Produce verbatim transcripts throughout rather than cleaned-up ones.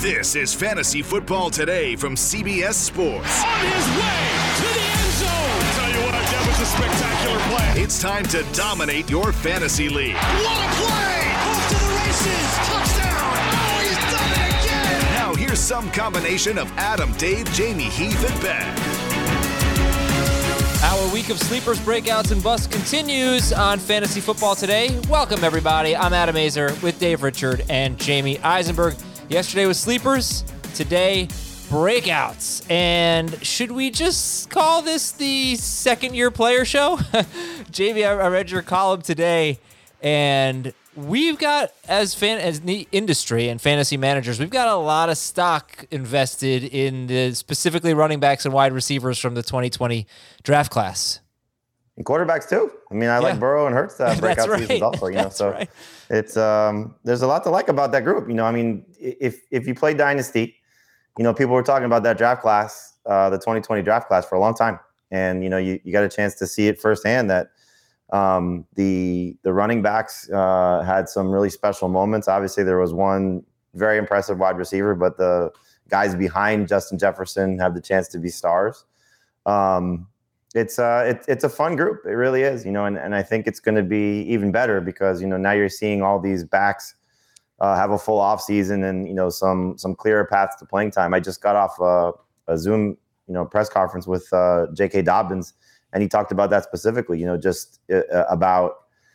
This is Fantasy Football Today from C B S Sports. On his way to the end zone. I'll tell you what, that was a spectacular play. It's time to dominate your fantasy league. What a play! Off to the races. Touchdown. Oh, he's done it again. Now here's some combination of Adam, Dave, Jamie, Heath, and Ben. Our week of sleepers, breakouts, and busts continues on Fantasy Football Today. Welcome, everybody. I'm Adam Azer with Dave Richard and Jamie Eisenberg. Yesterday was sleepers. Today, breakouts. And should we just call this the second-year player show? Jamie, I read your column today, and we've got, as fan as the industry and fantasy managers, we've got a lot of stock invested in the specifically running backs and wide receivers from the twenty twenty draft class. And quarterbacks too. I mean, I yeah. like Burrow and Hurts uh, breakout right. seasons also. You know, That's so right. it's um, there's a lot to like about that group. You know, I mean, if if you play Dynasty, you know, people were talking about that draft class, uh, the twenty twenty draft class for a long time, and you know, you, you got a chance to see it firsthand that um, the the running backs uh, had some really special moments. Obviously, there was one very impressive wide receiver, but the guys behind Justin Jefferson have the chance to be stars. Um, It's uh, it, it's a fun group. It really is, you know, and, and I think it's going to be even better because, you know, now you're seeing all these backs uh, have a full off season and, you know, some some clearer paths to playing time. I just got off a, a Zoom, you know, press conference with uh, J K. Dobbins, and he talked about that specifically, you know, just uh, about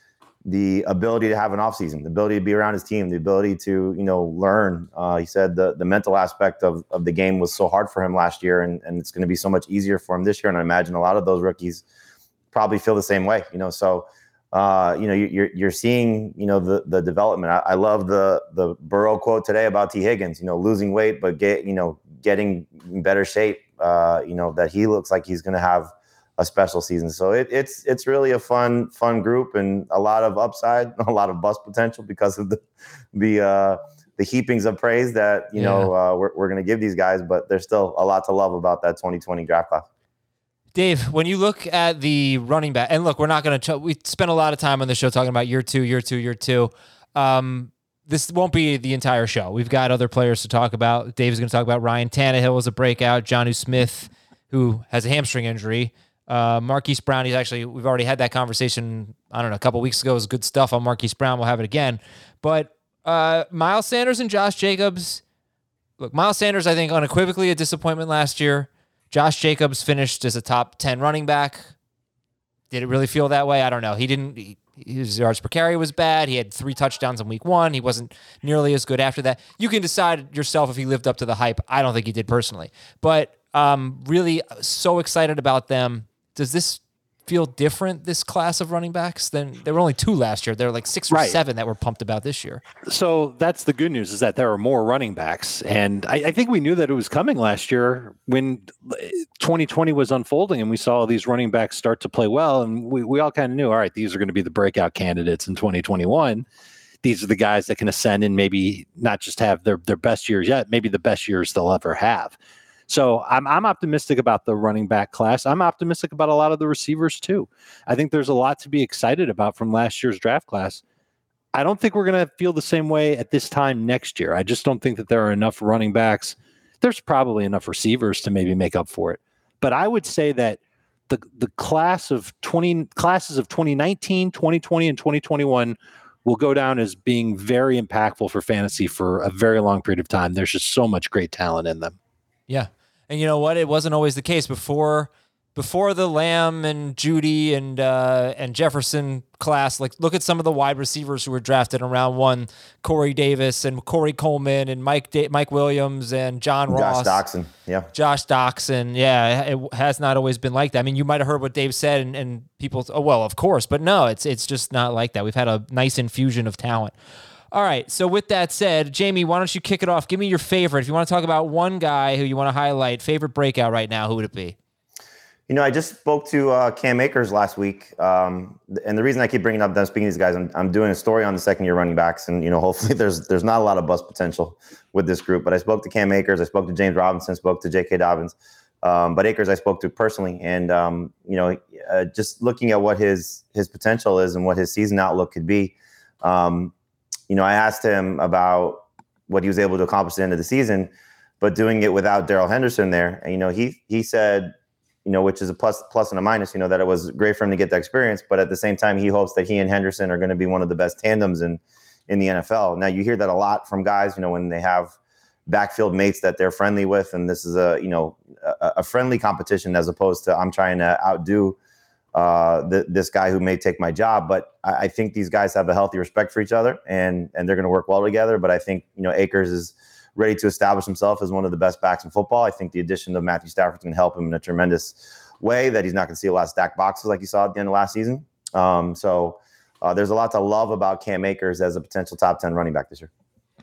the ability to have an offseason, the ability to be around his team, the ability to, you know, learn. Uh, he said the the mental aspect of, of the game was so hard for him last year, and, and it's going to be so much easier for him this year. And I imagine a lot of those rookies probably feel the same way, you know. So, uh, you know, you're you're seeing, you know, the the development. I, I love the the Burrow quote today about T. Higgins, you know, losing weight, but get, you know, getting in better shape. Uh, you know, that he looks like he's going to have a special season. So it, it's it's really a fun fun group and a lot of upside, a lot of bust potential because of the the uh, the heapings of praise that you yeah. know uh, we're we're going to give these guys. But there's still a lot to love about that twenty twenty draft class. Dave, when you look at the running back, and look, we're not going to. Ch- we spent a lot of time on the show talking about year two, year two, year two. Um, this won't be the entire show. We've got other players to talk about. Dave is going to talk about Ryan Tannehill as a breakout, Jonnu Smith, who has a hamstring injury. Uh, Marquise Brown, he's actually, we've already had that conversation, I don't know, a couple weeks ago. It was good stuff on Marquise Brown. We'll have it again. But uh, Miles Sanders and Josh Jacobs, look, Miles Sanders, I think, unequivocally a disappointment last year. Josh Jacobs finished as a top ten running back. Did it really feel that way? I don't know. He didn't, he, his yards per carry was bad. He had three touchdowns in week one. He wasn't nearly as good after that. You can decide yourself if he lived up to the hype. I don't think he did personally. But um, really so excited about them. Does this feel different, this class of running backs? Than there were only two last year. There were like six or right. seven that were pumped about this year. So that's the good news, is that there are more running backs. And I, I think we knew that it was coming last year when twenty twenty was unfolding and we saw all these running backs start to play well. And we, we all kind of knew, all right, these are going to be the breakout candidates in twenty twenty-one. These are the guys that can ascend and maybe not just have their, their best years yet, maybe the best years they'll ever have. So I'm I'm optimistic about the running back class. I'm optimistic about a lot of the receivers too. I think there's a lot to be excited about from last year's draft class. I don't think we're going to feel the same way at this time next year. I just don't think that there are enough running backs. There's probably enough receivers to maybe make up for it. But I would say that the the class of twenty classes of twenty nineteen, twenty twenty, and twenty twenty-one will go down as being very impactful for fantasy for a very long period of time. There's just so much great talent in them. Yeah. And you know what? It wasn't always the case before before the Lamb and Judy and uh, and Jefferson class. Like, look at some of the wide receivers who were drafted in round one: Corey Davis and Corey Coleman and Mike da- Mike Williams and John Ross. Josh Doxson, yeah. Josh Doxson, yeah. It has not always been like that. I mean, you might have heard what Dave said, and, and people, oh well, of course, but no, it's it's just not like that. We've had a nice infusion of talent. All right, so with that said, Jamie, why don't you kick it off? Give me your favorite. If you want to talk about one guy who you want to highlight, favorite breakout right now, who would it be? You know, I just spoke to uh, Cam Akers last week, um, and the reason I keep bringing up them, speaking to these guys, I'm, I'm doing a story on the second-year running backs, and, you know, hopefully there's there's not a lot of bust potential with this group, but I spoke to Cam Akers, I spoke to James Robinson, spoke to J K. Dobbins, um, but Akers I spoke to personally, and, um, you know, uh, just looking at what his his potential is and what his season outlook could be, um, you know, I asked him about what he was able to accomplish at the end of the season, but doing it without Darrell Henderson there. And, you know, he he said, you know, which is a plus plus and a minus, you know, that it was great for him to get that experience, but at the same time, he hopes that he and Henderson are going to be one of the best tandems in, in the N F L. Now, you hear that a lot from guys, you know, when they have backfield mates that they're friendly with, and this is a, you know, a, a friendly competition as opposed to I'm trying to outdo uh, the, this guy who may take my job. But I, I think these guys have a healthy respect for each other, and and they're going to work well together. But I think, you know, Akers is ready to establish himself as one of the best backs in football. I think the addition of Matthew Stafford can help him in a tremendous way, that he's not going to see a lot of stacked boxes like you saw at the end of last season. Um, so uh, there's a lot to love about Cam Akers as a potential top ten running back this year.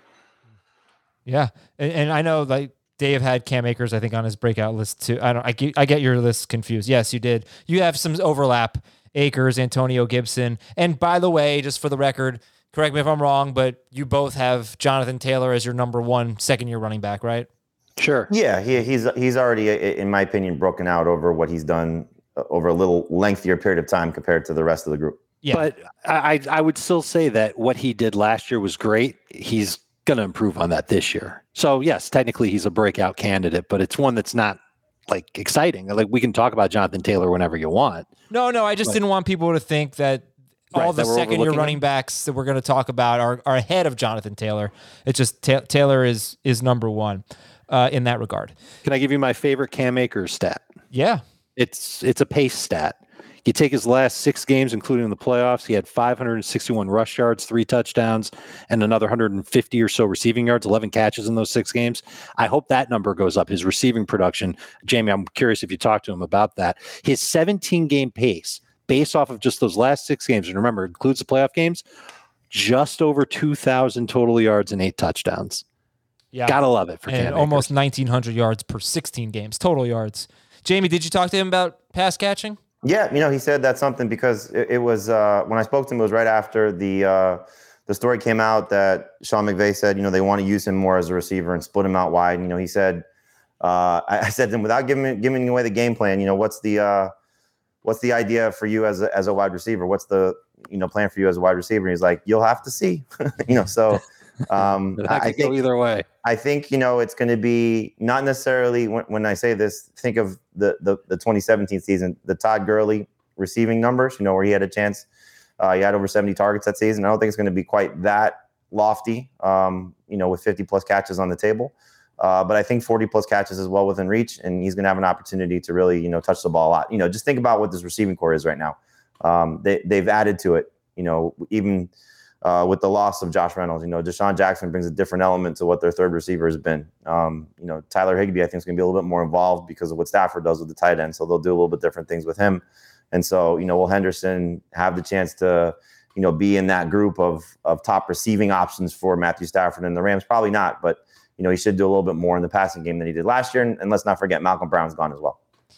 Yeah. And, and I know like Dave had Cam Akers, I think, on his breakout list too. I don't, I get, I get your list confused. Yes, you did. You have some overlap. Akers, Antonio Gibson. And by the way, just for the record, correct me if I'm wrong, but you both have Jonathan Taylor as your number one second year running back, right? Sure. Yeah, he, he's he's already, in my opinion, broken out over what he's done over a little lengthier period of time compared to the rest of the group. Yeah. But I, I would still say that what he did last year was great. He's going to improve on that this year. So yes, technically he's a breakout candidate, but it's one that's not like exciting. Like we can talk about Jonathan Taylor whenever you want. No, no, I just but, didn't want people to think that all right, the that second year running him. backs that we're going to talk about are, are ahead of Jonathan Taylor. It's just ta- Taylor is is number one uh, in that regard. Can I give you my favorite Cam Akers stat? Yeah. It's it's a pace stat. You take his last six games, including the playoffs, he had five hundred sixty-one rush yards, three touchdowns, and another one hundred fifty or so receiving yards, eleven catches in those six games. I hope that number goes up, his receiving production. Jamie, I'm curious if you talked to him about that. His seventeen-game pace, based off of just those last six games, and remember, it includes the playoff games, just over two thousand total yards and eight touchdowns. Yeah. Gotta love it for and Cam almost Akers. nineteen hundred yards per sixteen games, total yards. Jamie, did you talk to him about pass catching? Yeah, you know, he said that's something because it, it was uh, when I spoke to him, it was right after the uh, the story came out that Sean McVay said, you know, they want to use him more as a receiver and split him out wide. You know, he said, uh, I, I said to him, without giving giving away the game plan, you know, what's the uh, what's the idea for you as a, as a wide receiver? What's the you know plan for you as a wide receiver? And he's like, you'll have to see, you know. So um, I, I think go either way. I think, you know, it's going to be not necessarily when, when I say this, think of the, the, the twenty seventeen season, the Todd Gurley receiving numbers, you know, where he had a chance. Uh, he had over seventy targets that season. I don't think it's going to be quite that lofty, um, you know, with fifty plus catches on the table. Uh, but I think forty plus catches is well within reach, and he's going to have an opportunity to really, you know, touch the ball a lot. You know, just think about what this receiving core is right now. Um, they, they've added to it, you know, even – Uh, with the loss of Josh Reynolds, you know, Deshaun Jackson brings a different element to what their third receiver has been. Um, you know, Tyler Higbee, I think, is going to be a little bit more involved because of what Stafford does with the tight end. So they'll do a little bit different things with him. And so, you know, will Henderson have the chance to, you know, be in that group of of top receiving options for Matthew Stafford and the Rams? Probably not, but, you know, he should do a little bit more in the passing game than he did last year. And, and let's not forget, Malcolm Brown's gone as well.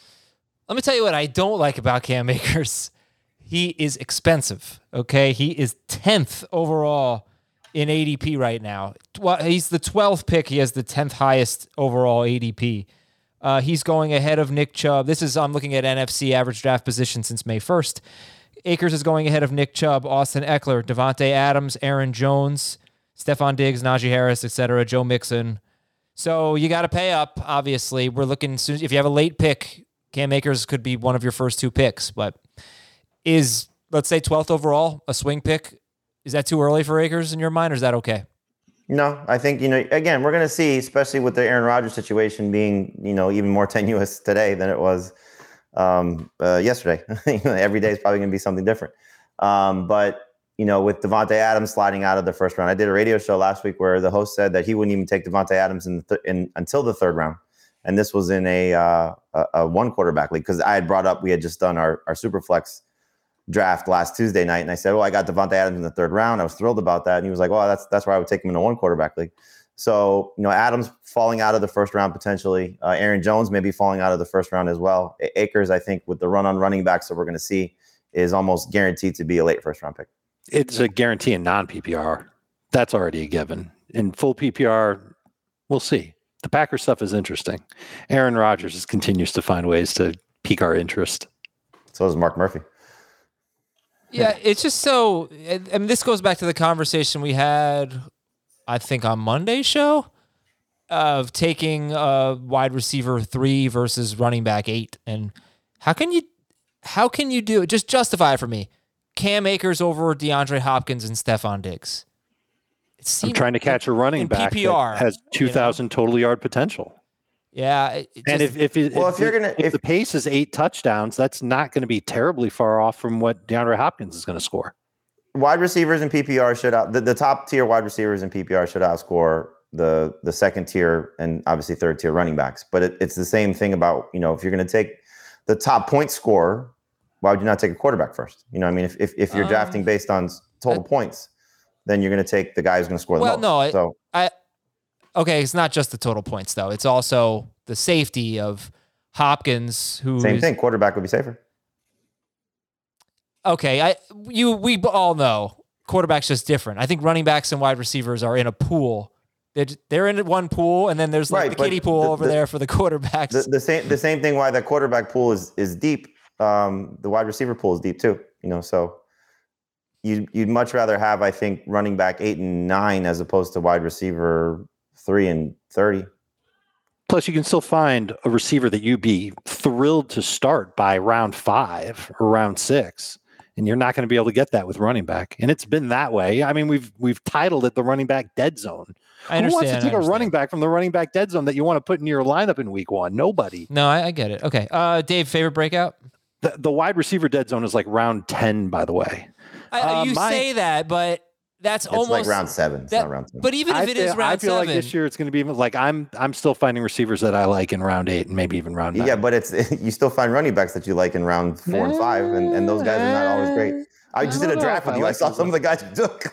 Let me tell you what I don't like about Cam Akers. He is expensive, okay? He is tenth overall in A D P right now. Well, he's the twelfth pick. He has the tenth highest overall A D P. Uh, he's going ahead of Nick Chubb. This is, I'm looking at N F C average draft position since May first. Akers is going ahead of Nick Chubb, Austin Eckler, Devontae Adams, Aaron Jones, Stephon Diggs, Najee Harris, et cetera, Joe Mixon. So you got to pay up, obviously. We're looking, soon, if you have a late pick, Cam Akers could be one of your first two picks, but is, let's say, twelfth overall, a swing pick? Is that too early for Akers in your mind, or is that okay? No, I think, you know, again, we're going to see, especially with the Aaron Rodgers situation being, you know, even more tenuous today than it was um, uh, yesterday. Every day is probably going to be something different. Um, but, you know, with Devontae Adams sliding out of the first round, I did a radio show last week where the host said that he wouldn't even take Devontae Adams in, th- in until the third round. And this was in a, uh, a, a one quarterback league, because I had brought up, we had just done our, our Superflex draft last Tuesday night, and I said, "Oh, I got Devontae Adams in the third round." I was thrilled about that, and he was like, "Well, that's that's where I would take him in a one quarterback league." So, you know, Adams falling out of the first round potentially. Uh, Aaron Jones maybe falling out of the first round as well. Akers, I think, with the run on running backs that we're going to see, is almost guaranteed to be a late first round pick. It's a guarantee in non P P R. That's already a given. In full P P R, we'll see. The Packers stuff is interesting. Aaron Rodgers just continues to find ways to pique our interest. So does Mark Murphy. Yeah, it's just so, I mean, this goes back to the conversation we had I think on Monday's show, of taking a wide receiver three versus running back eight. And how can you, how can you do it? Just justify it for me. Cam Akers over DeAndre Hopkins and Stephon Diggs. I'm trying to catch a running back P P R, that has two thousand you know? total yard potential. Yeah. It just, and if if, it, well, if, if you're gonna if, if the pace is eight touchdowns, that's not going to be terribly far off from what DeAndre Hopkins is going to score. Wide receivers in P P R should out the, the top tier wide receivers in P P R should outscore the the second tier and obviously third tier running backs. But it, it's the same thing about, you know, if you're going to take the top point scorer, why would you not take a quarterback first? You know, I mean, if if, if you're um, drafting based on total I, points, then you're going to take the guy who's going to score the well, most. Well, no, so I, I okay, it's not just the total points though. It's also the safety of Hopkins, who same is, thing. Quarterback would be safer. Okay, I you we all know quarterback's just different. I think running backs and wide receivers are in a pool. They're, they're in one pool, and then there's like right, the kiddie pool the, over the, there for the quarterbacks. The, the same the same thing why the quarterback pool is is deep. Um, the wide receiver pool is deep too. You know, so you you'd much rather have, I think, running back eight and nine as opposed to wide receiver three and thirty. Plus, you can still find a receiver that you'd be thrilled to start by round five or round six. And you're not going to be able to get that with running back. And it's been that way. I mean, we've we've titled it the running back dead zone. I understand. Who wants to take a running back from the running back dead zone that you want to put in your lineup in week one? Nobody. No, I, I get it. Okay. Uh, Dave, favorite breakout? The, the wide receiver dead zone is like round ten, by the way. I, uh, you my, say that, but that's it's almost like round seven. It's that, not round ten. But even if I it feel, is round I feel seven, like this year it's going to be like I'm I'm still finding receivers that I like in round eight and maybe even round nine. Yeah, but it's you still find running backs that you like in round four and five, and, and those guys are not always great. I just I did a draft with you. I, like I saw some of the guys you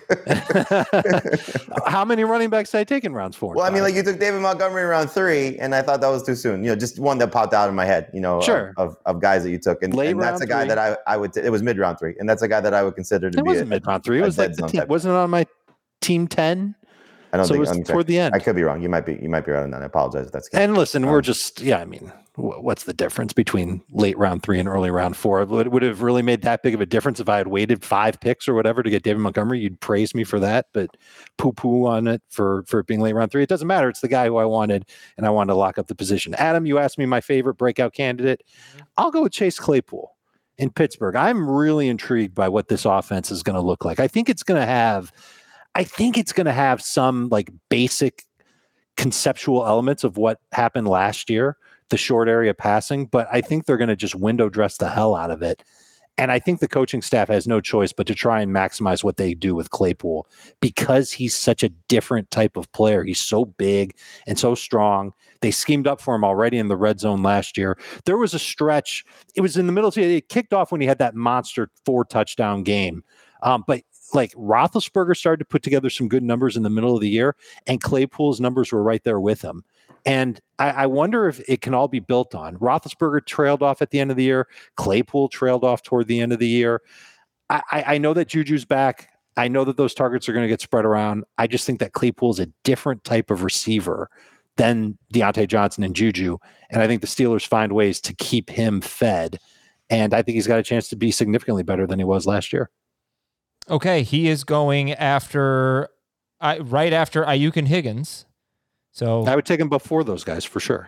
took. How many running backs did I take in rounds four? Well, I mean, like you took David Montgomery in round three, and I thought that was too soon. You know, just one that popped out in my head. You know, sure. of, of, of guys that you took, and, and that's a guy three. that I I would. T- it was mid round three, and that's a guy that I would consider to it be. Wasn't a, mid round three. It was like the team, wasn't it on my team ten? I don't so think it was I'm toward the end. I could be wrong. You might be. You might be right on that. I apologize if that's. Good. And listen, um, we're just yeah. I mean, what's the difference between late round three and early round four? It would, would have really made that big of a difference if I had waited five picks or whatever to get David Montgomery. You'd praise me for that, but poo poo on it for for it being late round three. It doesn't matter. It's the guy who I wanted, and I wanted to lock up the position. Adam, you asked me my favorite breakout candidate. I'll go with Chase Claypool in Pittsburgh. I'm really intrigued by what this offense is going to look like. I think it's going to have. I think it's going to have some like basic conceptual elements of what happened last year, the short area passing, but I think they're going to just window dress the hell out of it. And I think the coaching staff has no choice but to try and maximize what they do with Claypool because he's such a different type of player. He's so big and so strong. They schemed up for him already in the red zone last year. There was a stretch. It was in the middle. It kicked off when he had that monster four touchdown game. Um, but like Roethlisberger started to put together some good numbers in the middle of the year, and Claypool's numbers were right there with him. And I, I wonder if it can all be built on. Roethlisberger trailed off at the end of the year. Claypool trailed off toward the end of the year. I, I, I know that Juju's back. I know that those targets are going to get spread around. I just think that Claypool is a different type of receiver than Deontay Johnson and Juju. And I think the Steelers find ways to keep him fed. And I think he's got a chance to be significantly better than he was last year. Okay, he is going after, uh, right after Ayuk and Higgins. So I would take him before those guys for sure.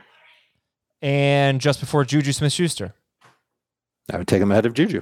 And just before Juju Smith-Schuster. I would take him ahead of Juju.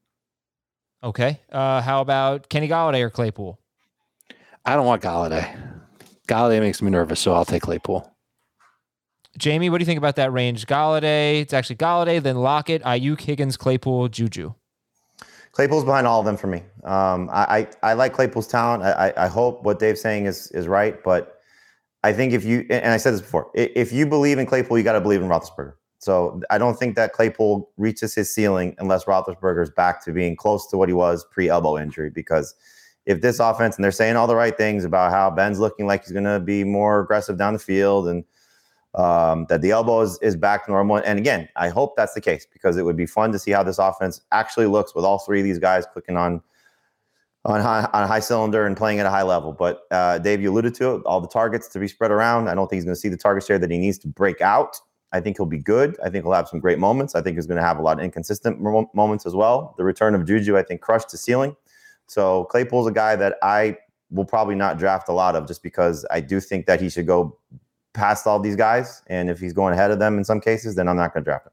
Okay. Uh, how about Kenny Golladay or Claypool? I don't want Golladay. Golladay makes me nervous, so I'll take Claypool. Jamie, what do you think about that range? Golladay, it's actually Golladay, then Lockett, Ayuk, Higgins, Claypool, Juju. Claypool's behind all of them for me. Um, I, I I like Claypool's talent. I, I hope what Dave's saying is is right, but I think if you and I said this before, if you believe in Claypool, you got to believe in Roethlisberger. So I don't think that Claypool reaches his ceiling unless Roethlisberger is back to being close to what he was pre-elbow injury. Because if this offense, and they're saying all the right things about how Ben's looking like he's going to be more aggressive down the field and um, that the elbow is, is back to normal. And again, I hope that's the case because it would be fun to see how this offense actually looks with all three of these guys clicking on on high, on a high cylinder and playing at a high level. But uh, Dave, you alluded to it, all the targets to be spread around. I don't think he's going to see the target share that he needs to break out. I think he'll be good. I think he'll have some great moments. I think he's going to have a lot of inconsistent moments as well. The return of Juju, I think, crushed the ceiling. So Claypool's a guy that I will probably not draft a lot of, just because I do think that he should go past all these guys. And if he's going ahead of them in some cases, then I'm not going to draft him.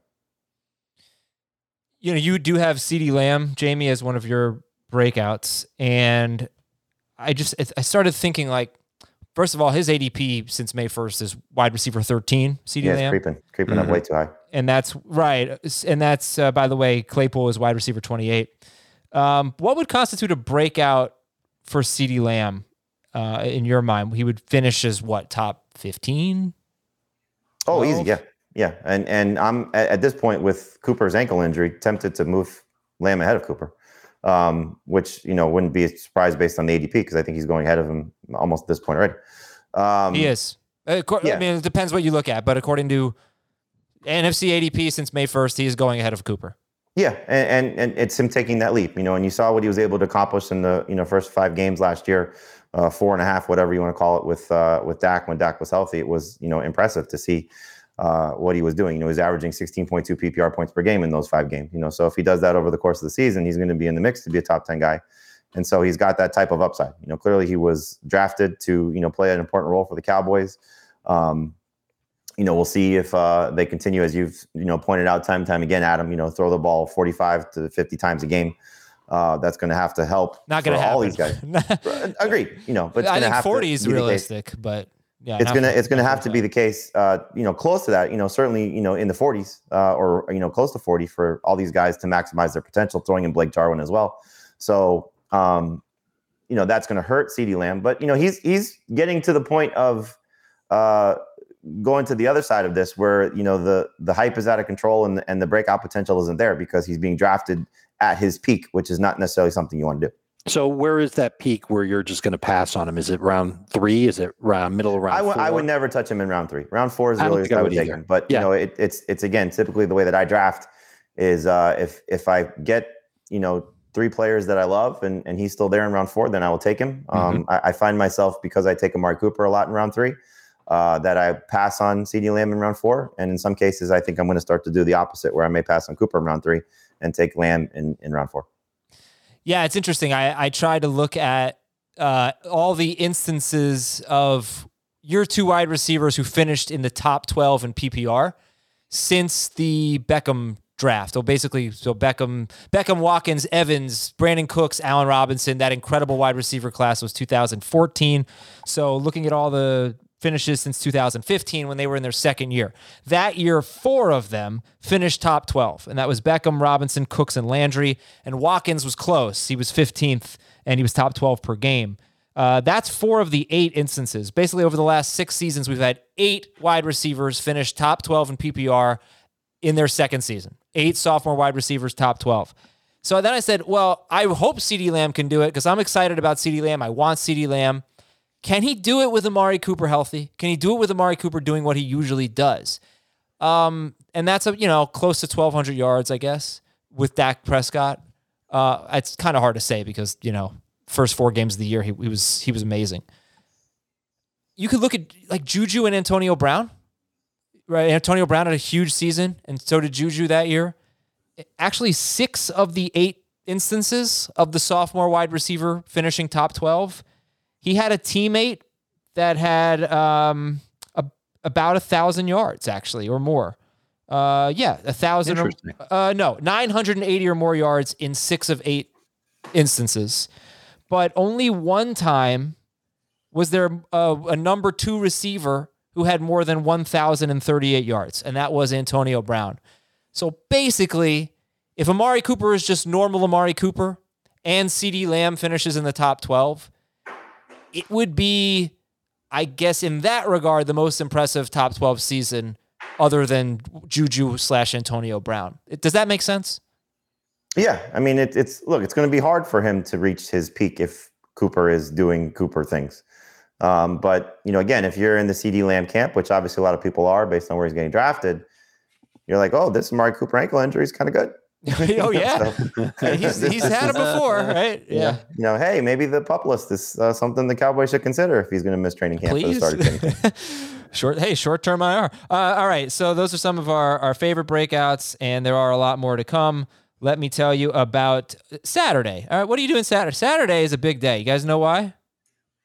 You know, you do have CeeDee Lamb, Jamie, as one of your breakouts. And I just, I started thinking, like, first of all, his A D P since May first is wide receiver thirteen, CeeDee yeah, Lamb. creeping, creeping mm-hmm. up way too high. And that's right. And that's, uh, by the way, Claypool is wide receiver twenty-eight. Um, what would constitute a breakout for CeeDee Lamb uh, in your mind? He would finish as what, top fifteen? Oh, easy. Yeah. Yeah. And, and I'm at, at this point with Cooper's ankle injury, tempted to move Lamb ahead of Cooper, um, which, you know, wouldn't be a surprise based on the A D P, because I think he's going ahead of him almost at this point already. Um, he is. Uh, yeah. I mean, it depends what you look at, but according to N F C A D P since May first, he is going ahead of Cooper. Yeah, and, and and it's him taking that leap, you know, and you saw what he was able to accomplish in the, you know, first five games last year, uh, four and a half, whatever you want to call it, with uh, with Dak when Dak was healthy. It was, you know, impressive to see uh, what he was doing. You know, he's averaging sixteen point two P P R points per game in those five games. You know, so if he does that over the course of the season, he's going to be in the mix to be a top ten guy. And so he's got that type of upside. You know, clearly he was drafted to, you know, play an important role for the Cowboys. Um, You know, we'll see if uh, they continue, as you've, you know, pointed out time and time again, Adam, you know, throw the ball forty-five to fifty times a game. Uh, that's going to have to help not going to all happen. these guys. Agreed. You know, but it's I going to think have forty to is be realistic, but yeah, it's going to, it's going to have to forty-five. be the case, uh, you know, close to that, you know, certainly, you know, in the forties uh, or, you know, close to forty for all these guys to maximize their potential, throwing in Blake Jarwin as well. So, um, you know, that's going to hurt CeeDee Lamb, but, you know, he's, he's getting to the point of, uh, going to the other side of this, where, you know, the the hype is out of control and the, and the breakout potential isn't there, because he's being drafted at his peak, which is not necessarily something you want to do. So where is that peak where you're just going to pass on him? Is it round three? Is it round middle of round I, w- four? I would never touch him in round three. Round four is the I don't earliest think I I would would take either. him. But Yeah. you know, it, it's it's again typically the way that I draft is uh, if if I get, you know, three players that I love and and he's still there in round four, then I will take him. Um, Mm-hmm. I, I find myself, because I take Amari Cooper a lot in round three, Uh, that I pass on CeeDee Lamb in round four. And in some cases, I think I'm going to start to do the opposite, where I may pass on Cooper in round three and take Lamb in, in round four. Yeah, it's interesting. I, I try to look at uh, all the instances of your two wide receivers who finished in the top twelve in P P R since the Beckham draft. So basically, so Beckham, Beckham, Watkins, Evans, Brandon Cooks, Allen Robinson, that incredible wide receiver class was two thousand fourteen. So looking at all the finishes since two thousand fifteen, when they were in their second year. That year, four of them finished top twelve, and that was Beckham, Robinson, Cooks, and Landry. And Watkins was close. He was fifteenth, and he was top twelve per game. Uh, that's four of the eight instances. Basically, over the last six seasons, we've had eight wide receivers finish top twelve in P P R in their second season. Eight sophomore wide receivers, top twelve. So then I said, well, I hope CeeDee Lamb can do it, because I'm excited about CeeDee Lamb. I want CeeDee Lamb. Can he do it with Amari Cooper healthy? Can he do it with Amari Cooper doing what he usually does? Um, and that's, a you know, close to twelve hundred yards, I guess, with Dak Prescott. Uh, it's kind of hard to say, because, you know, first four games of the year, he, he was he was amazing. You could look at like Juju and Antonio Brown, right? Antonio Brown had a huge season, and so did Juju that year. Actually, six of the eight instances of the sophomore wide receiver finishing top twelve, he had a teammate that had um, a, about a thousand yards, actually, or more. Uh, yeah, a thousand. Or, uh, no, nine hundred eighty or more yards in six of eight instances. But only one time was there a, a number two receiver who had more than one thousand thirty-eight yards, and that was Antonio Brown. So basically, if Amari Cooper is just normal Amari Cooper and CeeDee Lamb finishes in the top twelve, it would be, I guess, in that regard, the most impressive top twelve season other than Juju slash Antonio Brown. Does that make sense? Yeah. I mean, it, it's, look, it's going to be hard for him to reach his peak if Cooper is doing Cooper things. Um, but, you know, again, if you're in the CeeDee Lamb camp, which obviously a lot of people are based on where he's getting drafted, you're like, oh, this Amari Cooper ankle injury is kind of good. Oh, yeah. So, he's he's had it before, right? Yeah. yeah. You know, hey, maybe the pup list is uh, something the Cowboys should consider if he's going to miss training camp Please? for the start of training camp. Short, hey, short-term I R. Uh, all right, so those are some of our, our favorite breakouts, and there are a lot more to come. Let me tell you about Saturday. All right, what are you doing Saturday? Saturday is a big day. You guys know why?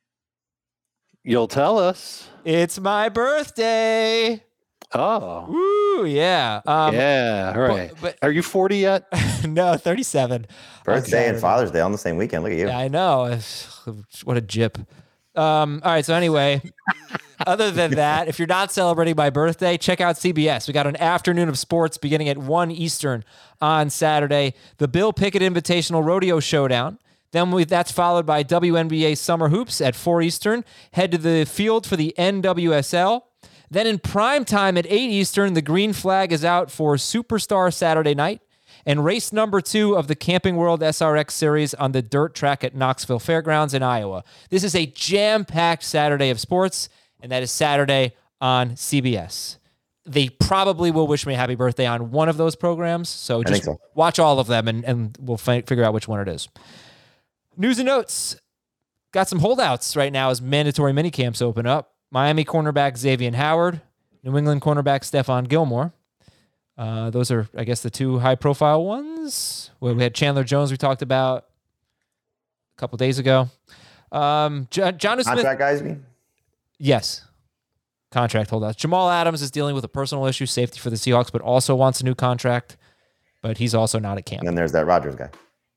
You'll tell us. It's my birthday. Oh. Woo, yeah. Um, yeah, right. But, but, Are you forty yet? No, thirty-seven. Birthday and Father's Day on the same weekend. Look at you. Yeah, I know. What a jip. Um, all right, so anyway, other than that, if you're not celebrating my birthday, check out C B S. We got an afternoon of sports beginning at one Eastern on Saturday. The Bill Pickett Invitational Rodeo Showdown. Then we, that's followed by W N B A Summer Hoops at four Eastern. Head to the field for the N W S L. Then in prime time at eight Eastern, the green flag is out for Superstar Saturday night. And race number two of the Camping World S R X Series on the dirt track at Knoxville Fairgrounds in Iowa. This is a jam-packed Saturday of sports, and that is Saturday on C B S. They probably will wish me a happy birthday on one of those programs, so just so. watch all of them, and, and we'll fi- figure out which one it is. News and notes. Got some holdouts right now as mandatory minicamps open up. Miami cornerback Xavier Howard, New England cornerback Stephon Gilmore. Uh, those are, I guess, the two high-profile ones. Well, we had Chandler Jones we talked about a couple days ago. Um, John, John Smith. Contract guys, me? Yes. Contract holdouts. Jamal Adams is dealing with a personal issue, safety for the Seahawks, but also wants a new contract. But he's also not at camp. And then there's that Rodgers guy.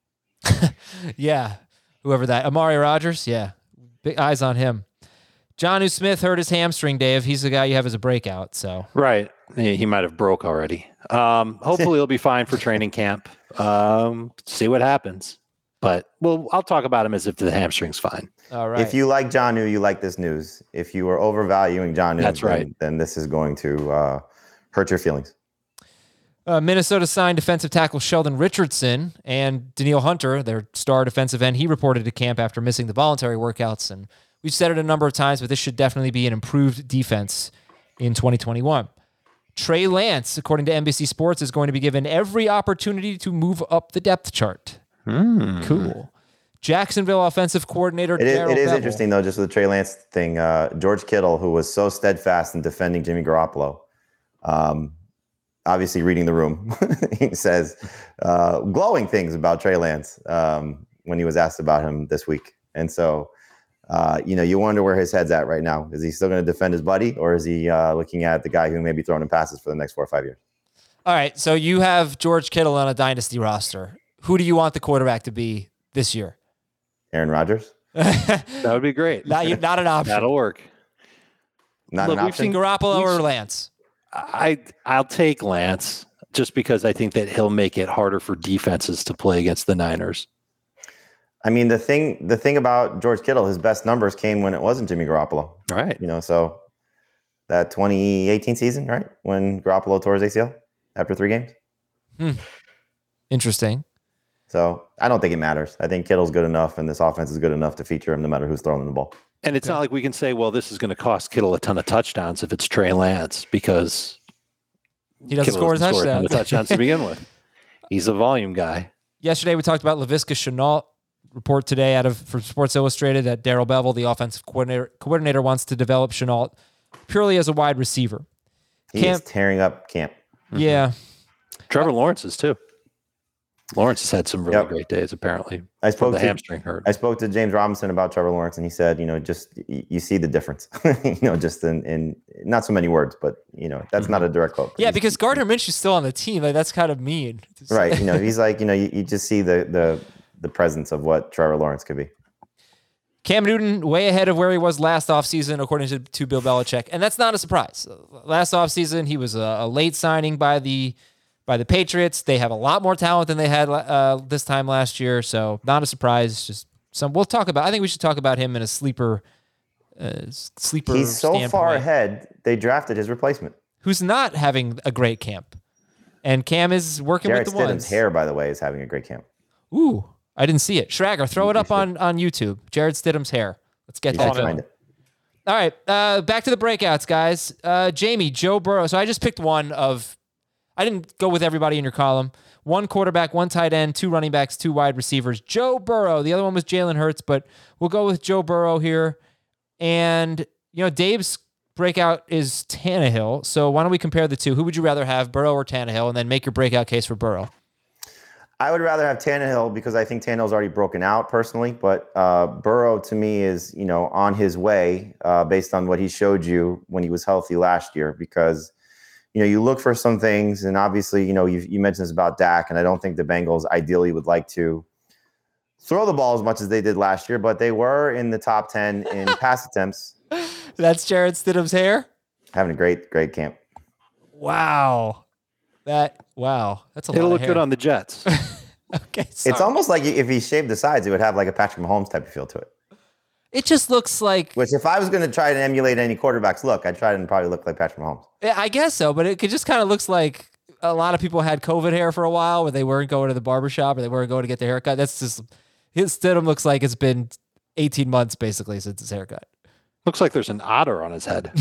Yeah. Whoever that. Amari Rodgers. Yeah. Big eyes on him. Jonnu Smith hurt his hamstring, Dave. He's the guy you have as a breakout. So right. He, he might have broke already. Um, hopefully he'll be fine for training camp. Um, see what happens. But well, I'll talk about him as if the hamstring's fine. All right. If you like Jonnu, you like this news. If you are overvaluing Jonnu, that's then, right. then this is going to uh, hurt your feelings. Uh, Minnesota signed defensive tackle Sheldon Richardson and Danielle Hunter, their star defensive end. He reported to camp after missing the voluntary workouts. And we've said it a number of times, but this should definitely be an improved defense in twenty twenty-one. Trey Lance, according to N B C Sports, is going to be given every opportunity to move up the depth chart. Mm. Cool. Jacksonville offensive coordinator It is, Darryl it is Bevell. interesting, though, just with the Trey Lance thing. Uh, George Kittle, who was so steadfast in defending Jimmy Garoppolo, um, obviously reading the room, he says uh, glowing things about Trey Lance um, when he was asked about him this week. And so, uh, you know, you wonder where his head's at right now. Is he still going to defend his buddy, or is he uh, looking at the guy who may be throwing him passes for the next four or five years? All right, so you have George Kittle on a dynasty roster. Who do you want the quarterback to be this year? Aaron Rodgers? That would be great. Not, not an option. That'll work. Not Look, an we've option? seen Garoppolo we've- or Lance? I I'll take Lance just because I think that he'll make it harder for defenses to play against the Niners. I mean, the thing the thing about George Kittle, his best numbers came when it wasn't Jimmy Garoppolo. Right. You know, so that twenty eighteen season, right? When Garoppolo tore his A C L after three games. Hmm. Interesting. So I don't think it matters. I think Kittle's good enough, and this offense is good enough to feature him no matter who's throwing him the ball. And it's not like we can say, well, this is going to cost Kittle a ton of touchdowns if it's Trey Lance, because He doesn't Kittle score a doesn't touchdown. a ton of touchdowns to begin with. He's a volume guy. Yesterday, we talked about Laviska Shenault. Report today out of from Sports Illustrated that Darryl Bevell, the offensive coordinator, coordinator, wants to develop Shenault purely as a wide receiver. He Camp, is tearing up camp. yeah. Trevor Lawrence is too. Lawrence has had some really Yep. great days, apparently. I spoke the to hamstring hurt. I spoke to James Robinson about Trevor Lawrence, and he said, you know, just y- you see the difference. you know, just in, in not so many words, but you know, that's not a direct quote. Yeah, He's- because Gardner Minshew's still on the team. Like, that's kind of mean. right. You know, he's like, you know, you, you just see the the the presence of what Trevor Lawrence could be. Cam Newton way ahead of where he was last offseason, according to, to Bill Belichick. And that's not a surprise. Last offseason, he was a, a late signing by the by the Patriots. They have a lot more talent than they had uh, this time last year, so not a surprise. Just some we'll talk about. I think we should talk about him in a sleeper uh, sleeper He's so standpoint. far ahead, they drafted his replacement. Who's not having a great camp. And Cam is working Jarrett with the Stidham's ones. hair, by the way, is having a great camp. Ooh, I didn't see it. Schrager, throw it up on, on YouTube. Jared Stidham's hair. Let's get You that should going. find it. All right, uh, back to the breakouts, guys. Uh, Jamie, Joe Burrow. So I just picked one of, I didn't go with everybody in your column. One quarterback, one tight end, two running backs, two wide receivers. Joe Burrow. The other one was Jalen Hurts, but we'll go with Joe Burrow here. And, you know, Dave's breakout is Tannehill. So why don't we compare the two? Who would you rather have, Burrow or Tannehill? And then make your breakout case for Burrow. I would rather have Tannehill because I think Tannehill's already broken out personally. But uh, Burrow to me is, you know, on his way uh, based on what he showed you when he was healthy last year. Because, you know, you look for some things, and obviously, you know, you, you mentioned this about Dak, and I don't think the Bengals ideally would like to throw the ball as much as they did last year, but they were in the top ten in pass attempts. That's Jarrett Stidham's hair? Having a great, great camp. Wow. That, wow. That's a It'll lot look of good hair. on the Jets. Okay. Sorry. It's almost like if he shaved the sides, it would have like a Patrick Mahomes type of feel to it. It just looks like. Which, if I was going to try to emulate any quarterback's look, I'd try and probably look like Patrick Mahomes. Yeah, I guess so, but it could just kind of looks like a lot of people had COVID hair for a while where they weren't going to the barbershop or they weren't going to get their haircut. That's just, his Stidham looks like it's been eighteen months basically since his haircut. Looks like there's an otter on his head.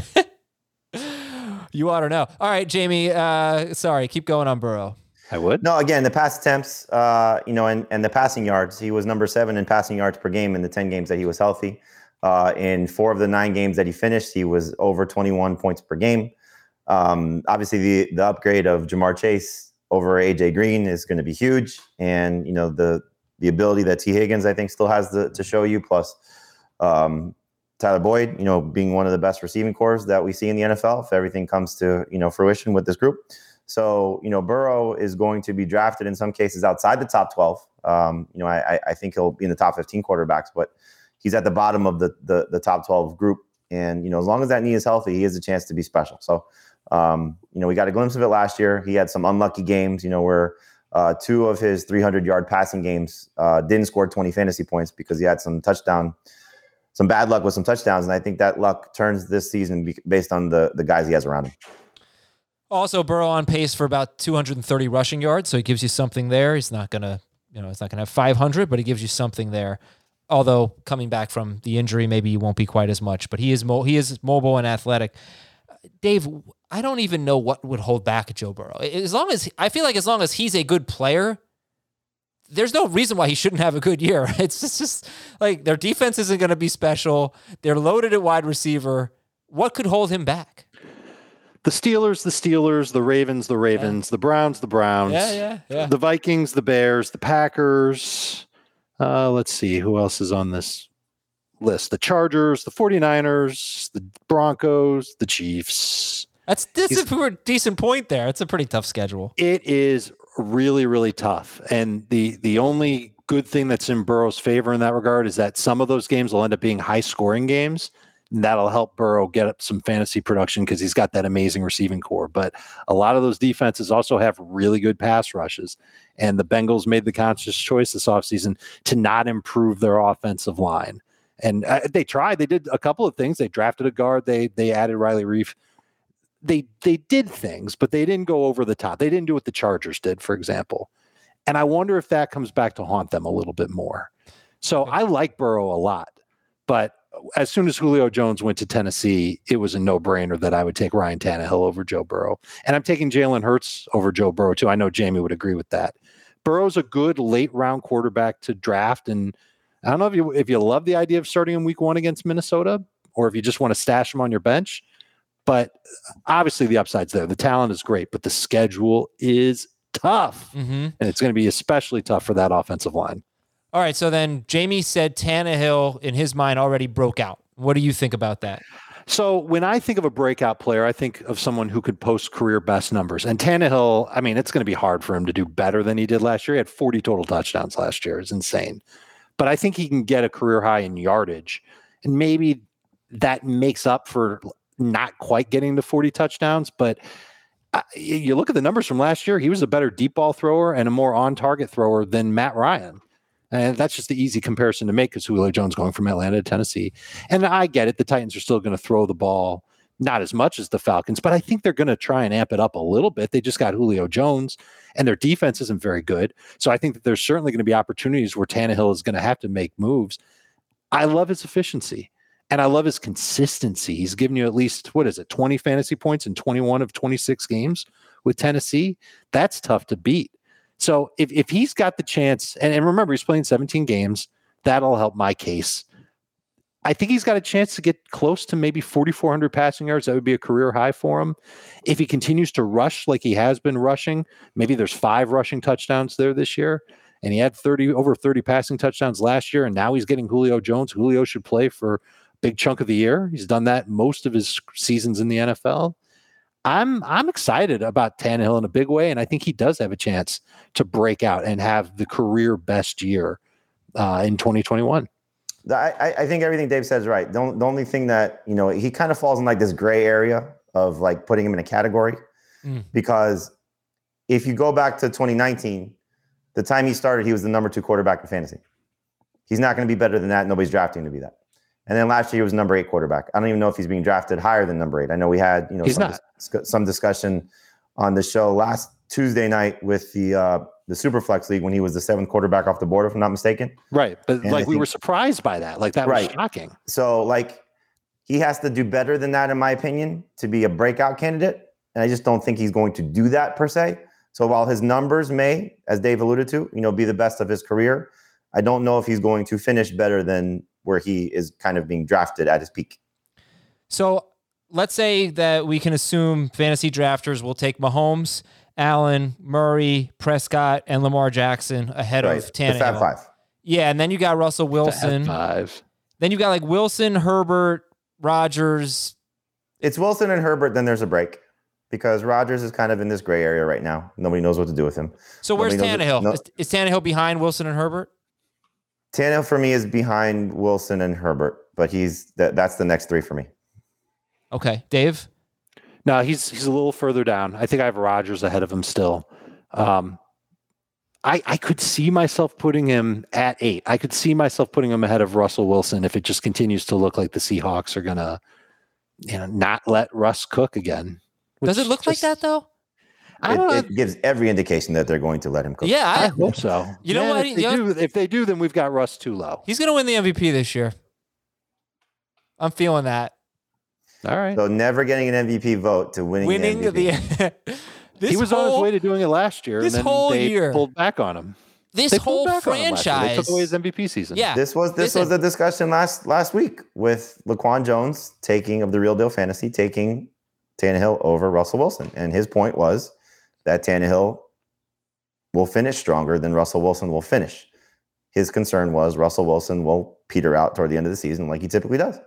You ought to know. All right, Jamie. Uh, sorry, keep going on Burrow. I would. No, again, the pass attempts, uh, you know, and, and the passing yards. He was number seven in passing yards per game in the ten games that he was healthy. Uh, in four of the nine games that he finished, he was over twenty-one points per game. Um, obviously, the the upgrade of Jamar Chase over A J Green is going to be huge, and you know the the ability that T Higgins I think still has the, to show you. Plus, um, Tyler Boyd, you know, being one of the best receiving cores that we see in the N F L, if everything comes to, you know, fruition with this group. So, you know, Burrow is going to be drafted in some cases outside the top twelve. Um, you know, I, I think he'll be in the top fifteen quarterbacks, but he's at the bottom of the, the, the top twelve group. And, you know, as long as that knee is healthy, he has a chance to be special. So, um, you know, we got a glimpse of it last year. He had some unlucky games, you know, where uh, two of his three hundred yard passing games uh, didn't score twenty fantasy points because he had some touchdown some bad luck with some touchdowns. And I think that luck turns this season based on the, the guys he has around him. Also, Burrow on pace for about two hundred thirty rushing yards. So he gives you something there. He's not going to, you know, he's not going to have five hundred, but he gives you something there. Although coming back from the injury, maybe he won't be quite as much, but he is, mo- he is mobile and athletic. Dave, I don't even know what would hold back Joe Burrow. As long as I feel like as long as he's a good player, there's no reason why he shouldn't have a good year. It's just, just like their defense isn't going to be special. They're loaded at wide receiver. What could hold him back? The Steelers, the Steelers, the Ravens, the Ravens, yeah. the Browns, the Browns, yeah, yeah, yeah. the Vikings, the Bears, the Packers. Uh, let's see who else is on this list. The Chargers, the 49ers, the Broncos, the Chiefs. That's this is a decent point there. It's a pretty tough schedule. It is really, really tough. And the the only good thing that's in Burrow's favor in that regard is that some of those games will end up being high scoring games. And that'll help Burrow get up some fantasy production because he's got that amazing receiving core. But a lot of those defenses also have really good pass rushes. And the Bengals made the conscious choice this offseason to not improve their offensive line. And uh, they tried. They did a couple of things. They drafted a guard. They they added Riley Reif. They they did things, but they didn't go over the top. They didn't do what the Chargers did, for example. And I wonder if that comes back to haunt them a little bit more. So I like Burrow a lot. But as soon as Julio Jones went to Tennessee, it was a no-brainer that I would take Ryan Tannehill over Joe Burrow. And I'm taking Jalen Hurts over Joe Burrow, too. I know Jamie would agree with that. Burrow's a good late-round quarterback to draft. And I don't know if you if you love the idea of starting in week one against Minnesota or if you just want to stash him on your bench. But obviously the upside's there. The talent is great, but the schedule is tough. Mm-hmm. And it's going to be especially tough for that offensive line. All right, so then Jamie said Tannehill, in his mind, already broke out. What do you think about that? So when I think of a breakout player, I think of someone who could post career best numbers. And Tannehill, I mean, it's going to be hard for him to do better than he did last year. He had forty total touchdowns last year. It's insane. But I think he can get a career high in yardage. And maybe that makes up for not quite getting to forty touchdowns. But uh, you look at the numbers from last year, he was a better deep ball thrower and a more on-target thrower than Matt Ryan. And that's just the easy comparison to make because Julio Jones going from Atlanta to Tennessee. And I get it. The Titans are still going to throw the ball, not as much as the Falcons, but I think they're going to try and amp it up a little bit. They just got Julio Jones and their defense isn't very good. So I think that there's certainly going to be opportunities where Tannehill is going to have to make moves. I love his efficiency and I love his consistency. He's given you at least, what is it, twenty fantasy points in twenty-one of twenty-six games with Tennessee. That's tough to beat. So if, if he's got the chance, and, and remember, he's playing seventeen games, that'll help my case. I think he's got a chance to get close to maybe forty-four hundred passing yards. That would be a career high for him. If he continues to rush like he has been rushing, maybe there's five rushing touchdowns there this year. And he had thirty over thirty passing touchdowns last year, and now he's getting Julio Jones. Julio should play for a big chunk of the year. He's done that most of his seasons in the N F L. I'm I'm excited about Tannehill in a big way, and I think he does have a chance to break out and have the career best year uh, in twenty twenty-one. I, I think everything Dave said is right. The, the only thing that, you know, he kind of falls in like this gray area of like putting him in a category mm. because if you go back to twenty nineteen, the time he started, he was the number two quarterback in fantasy. He's not going to be better than that. Nobody's drafting him to be that. And then last year he was number eight quarterback. I don't even know if he's being drafted higher than number eight. I know we had, you know, he's some, not. dis- some discussion on the show last Tuesday night with the uh, the Superflex League when he was the seventh quarterback off the board, if I'm not mistaken. Right. But and like I we think, were surprised by that. Like that right. was shocking. So like he has to do better than that, in my opinion, to be a breakout candidate. And I just don't think he's going to do that per se. So while his numbers may, as Dave alluded to, you know, be the best of his career, I don't know if he's going to finish better than where he is kind of being drafted at his peak. So let's say that we can assume fantasy drafters will take Mahomes, Allen, Murray, Prescott, and Lamar Jackson ahead right. of Tannehill. The Fab Five. Yeah, and then you got Russell Wilson. Fab Five. Then you got like Wilson, Herbert, Rodgers. It's Wilson and Herbert, then there's a break. Because Rodgers is kind of in this gray area right now. Nobody knows what to do with him. So Nobody where's Tannehill? No, is, is Tannehill behind Wilson and Herbert? Tannehill for me is behind Wilson and Herbert, but he's that, that's the next three for me. Okay, Dave? No, he's he's a little further down. I think I have Rodgers ahead of him still. Um, I I could see myself putting him at eight. I could see myself putting him ahead of Russell Wilson if it just continues to look like the Seahawks are gonna, you know, not let Russ cook again. Does it look just, like that though? It, it gives every indication that they're going to let him cook. Yeah, I, I hope so. You know Man, what? If they, you know, do, if they do, then we've got Russ too low. He's going to win the M V P this year. I'm feeling that. All right. So never getting an M V P vote to winning, winning the M V P. the. this he was whole, on his way to doing it last year. This and then whole they year pulled back on him. This they whole franchise. They took away his M V P season. Yeah. This was this Listen. was a discussion last last week with Laquan Jones taking of the Real Deal Fantasy taking Tannehill over Russell Wilson, and his point was that Tannehill will finish stronger than Russell Wilson will finish. His concern was Russell Wilson will peter out toward the end of the season like he typically does.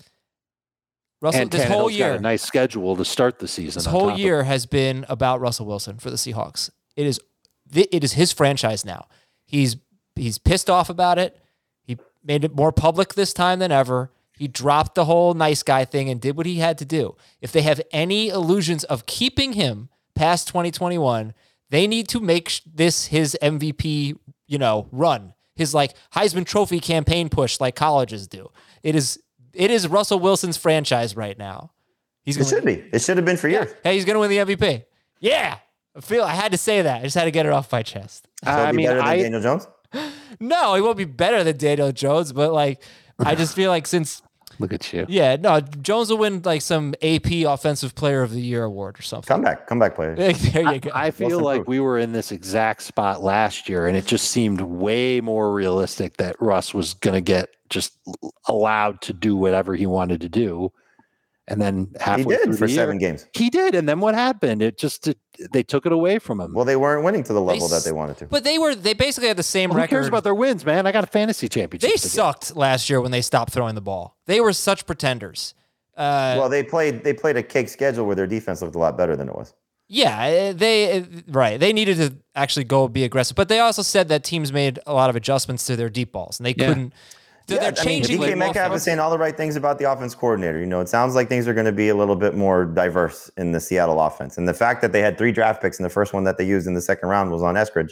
Russell, and this whole year, got a nice schedule to start the season. This whole year of- has been about Russell Wilson for the Seahawks. It is, it is his franchise now. He's he's pissed off about it. He made it more public this time than ever. He dropped the whole nice guy thing and did what he had to do. If they have any illusions of keeping him past twenty twenty-one, they need to make this his M V P, you know, run. His like Heisman Trophy campaign push like colleges do. It is it is Russell Wilson's franchise right now. He's It should be. It should have been for years. Hey, he's going to win the M V P. Yeah. I feel I had to say that. I just had to get it off my chest. So I mean, better than I, Daniel Jones? No, he won't be better than Daniel Jones, but like I just feel like since Look at you. Yeah, no, Jones will win like some A P Offensive Player of the Year award or something. Comeback, comeback player. There you go. I, I feel Wilson like proved. we were in this exact spot last year, and it just seemed way more realistic that Russ was going to get just allowed to do whatever he wanted to do. And then halfway He did through for the seven year, games. He did, and then what happened? It just it, they took it away from him. Well, they weren't winning to the level s- that they wanted to. But they were they basically had the same Well, who record. cares about their wins, man? I got a fantasy championship. They to get. sucked last year when they stopped throwing the ball. They were such pretenders. Uh, Well, they played they played a cake schedule where their defense looked a lot better than it was. Yeah, they right. They needed to actually go be aggressive, but they also said that teams made a lot of adjustments to their deep balls, and they Yeah. couldn't. They're Yeah, changing. I mean, D K like, Metcalf is saying all the right things about the offense coordinator. You know, it sounds like things are going to be a little bit more diverse in the Seattle offense, and the fact that they had three draft picks and the first one that they used in the second round was on Eskridge,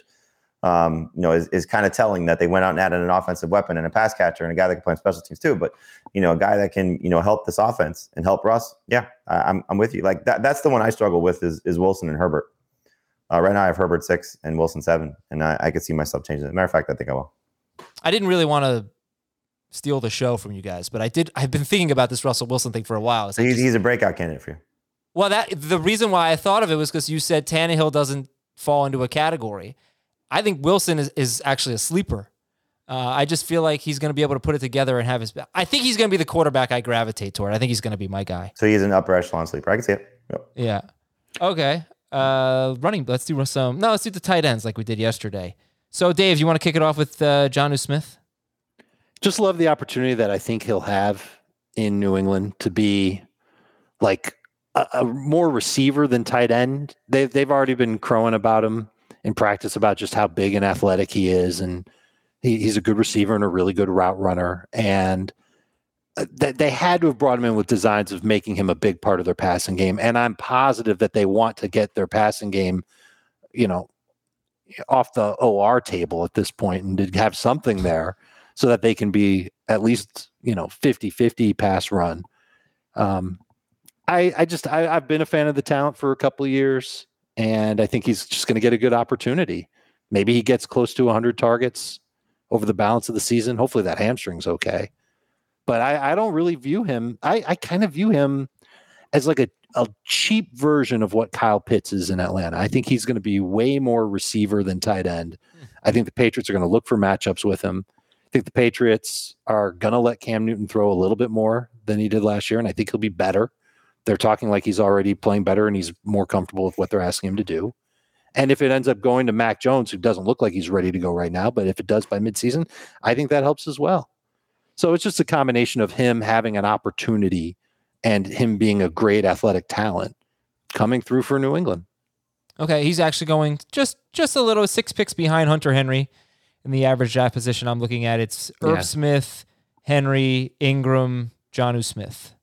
um, you know, is, is kind of telling that they went out and added an offensive weapon and a pass catcher and a guy that can play on special teams too. But you know, a guy that can you know help this offense and help Russ. Yeah, I, I'm I'm with you. Like that. That's the one I struggle with is is Wilson and Herbert. Uh, right now, I have Herbert six and Wilson seven, and I, I could see myself changing it. Matter of fact, I think I will. I didn't really want to steal the show from you guys, but I did. I've been thinking about this Russell Wilson thing for a while. It's So like he's, just- he's a breakout candidate for you. well, that the reason why I thought of it was because you said Tannehill doesn't fall into a category. I think Wilson is, is actually a sleeper. Uh, I just feel like he's going to be able to put it together and have his. I think he's going to be the quarterback I gravitate toward. I think he's going to be my guy. So he's an upper echelon sleeper. I can see it. Yep. Yeah. Okay. Uh, running. Let's do some. No, let's do the tight ends like we did yesterday. So, Dave, you want to kick it off with uh, Jonnu Smith? Just love the opportunity that I think he'll have in New England to be like a, a more receiver than tight end. They've they've already been crowing about him in practice about just how big and athletic he is, and he, he's a good receiver and a really good route runner. And th- they had to have brought him in with designs of making him a big part of their passing game. And I'm positive that they want to get their passing game, you know, off the O R table at this point and to have something there so that they can be at least, you know, fifty-fifty pass run. Um, I, I just, I, I've been a fan of the talent for a couple of years, and I think he's just going to get a good opportunity. Maybe he gets close to one hundred targets over the balance of the season. Hopefully that hamstring's okay. But I, I don't really view him. I, I kind of view him as like a, a cheap version of what Kyle Pitts is in Atlanta. I think he's going to be way more receiver than tight end. I think the Patriots are going to look for matchups with him. I think the Patriots are going to let Cam Newton throw a little bit more than he did last year, and I think he'll be better. They're talking like he's already playing better and he's more comfortable with what they're asking him to do. And if it ends up going to Mac Jones, who doesn't look like he's ready to go right now, but if it does by midseason, I think that helps as well. So it's just a combination of him having an opportunity and him being a great athletic talent coming through for New England. Okay, he's actually going just just a little six picks behind Hunter Henry in the average draft position I'm looking at. It's Irv Yeah. Smith, Henry, Ingram, Jonnu Smith.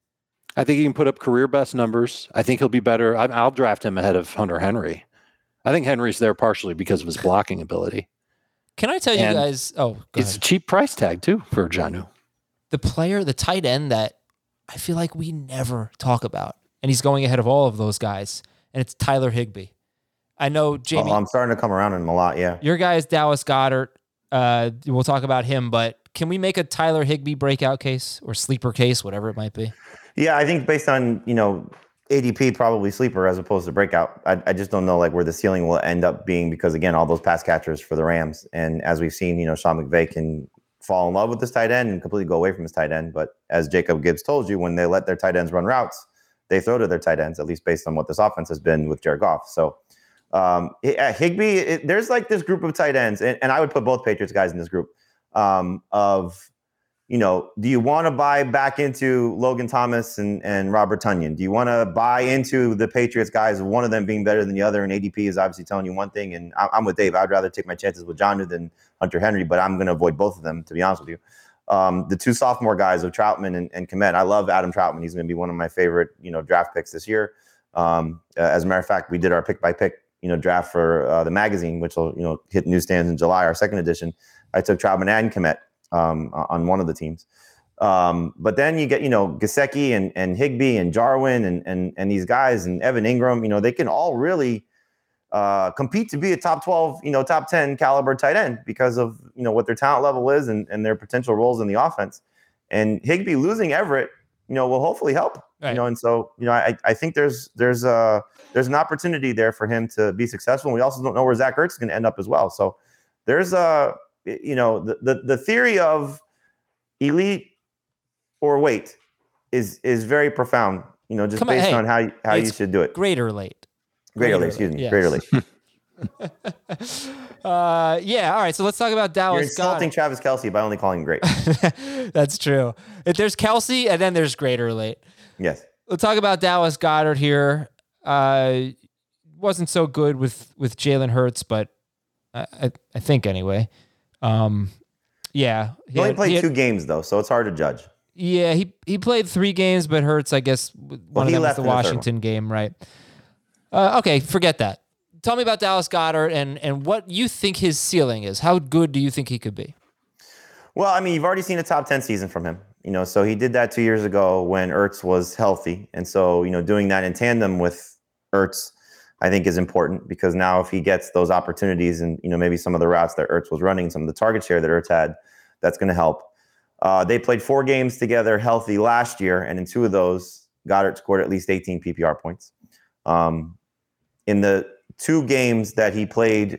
I think he can put up career best numbers. I think he'll be better. I, I'll draft him ahead of Hunter Henry. I think Henry's there partially because of his blocking ability. Can I tell you And guys? Oh, go It's ahead. a cheap price tag too for Jonnu. The player, the tight end that I feel like we never talk about, and he's going ahead of all of those guys, and it's Tyler Higbee. I know, Jamie, Oh, I'm starting to come around on him a lot. Yeah. your guy is Dallas Goedert. Uh, we'll talk about him, but can we make a Tyler Higbee breakout case or sleeper case, whatever it might be? Yeah, I think based on, you know, A D P, probably sleeper as opposed to breakout. I, I just don't know like where the ceiling will end up being because, again, all those pass catchers for the Rams. And as we've seen, you know, Sean McVay can fall in love with this tight end and completely go away from his tight end. But as Jacob Gibbs told you, when they let their tight ends run routes, they throw to their tight ends, at least based on what this offense has been with Jared Goff. So um, at Higbee, it, there's like this group of tight ends, and, and I would put both Patriots guys in this group um, of, you know, do you want to buy back into Logan Thomas and, and Robert Tonyan? Do you want to buy into the Patriots guys, one of them being better than the other? And A D P is obviously telling you one thing. And I, I'm with Dave. I'd rather take my chances with Jonnu than Hunter Henry, but I'm going to avoid both of them, to be honest with you. Um, the two sophomore guys of Troutman and, and Kmet. I love Adam Troutman. He's going to be one of my favorite, you know, draft picks this year. Um, uh, as a matter of fact, we did our pick by pick, you know, draft for uh, the magazine, which will, you know, hit newsstands in July, our second edition. I took Troutman and Kmet um, on one of the teams. Um, but then you get, you know, Gesicki and, and Higbee and Jarwin and, and, and these guys and Evan Ingram, you know, they can all really uh, compete to be a top twelve, you know, top ten caliber tight end because of, you know, what their talent level is and, and their potential roles in the offense. And Higbee losing Everett, you know, will hopefully help, Right. you know, and so, you know, I, I think there's, there's uh there's an opportunity there for him to be successful. And we also don't know where Zach Ertz is going to end up as well. So there's a, you know, the, the, the theory of elite or wait is is very profound, you know, just Come on, based hey, on how you, how you it's should do it. Great or late? Greater Greater late, excuse me, yes. greater late. uh, yeah, all right, so let's talk about You're Dallas insulting Goedert. Travis Kelce by only calling him great. That's true. If there's Kelsey, and then there's great or late. Yes. Let's talk about Dallas Goedert here. Uh, wasn't so good with, with Jalen Hurts, but I, I, I think anyway. Um, yeah. He only had- played he had- two games though, so it's hard to judge. Yeah, he he played three games, but Hurts, I guess, one Well, of he them was left the in the third Washington game, right? Uh, okay, forget that. Tell me about Dallas Goedert and, and what you think his ceiling is. How good do you think he could be? Well, I mean, you've already seen a top ten season from him. You know, so he did that two years ago when Ertz was healthy. And so, you know, doing that in tandem with Ertz, I think is important because now if he gets those opportunities and, you know, maybe some of the routes that Ertz was running, some of the target share that Ertz had, that's going to help. Uh, they played four games together healthy last year, and in two of those, Goddard scored at least eighteen P P R points. Um, in the two games that he played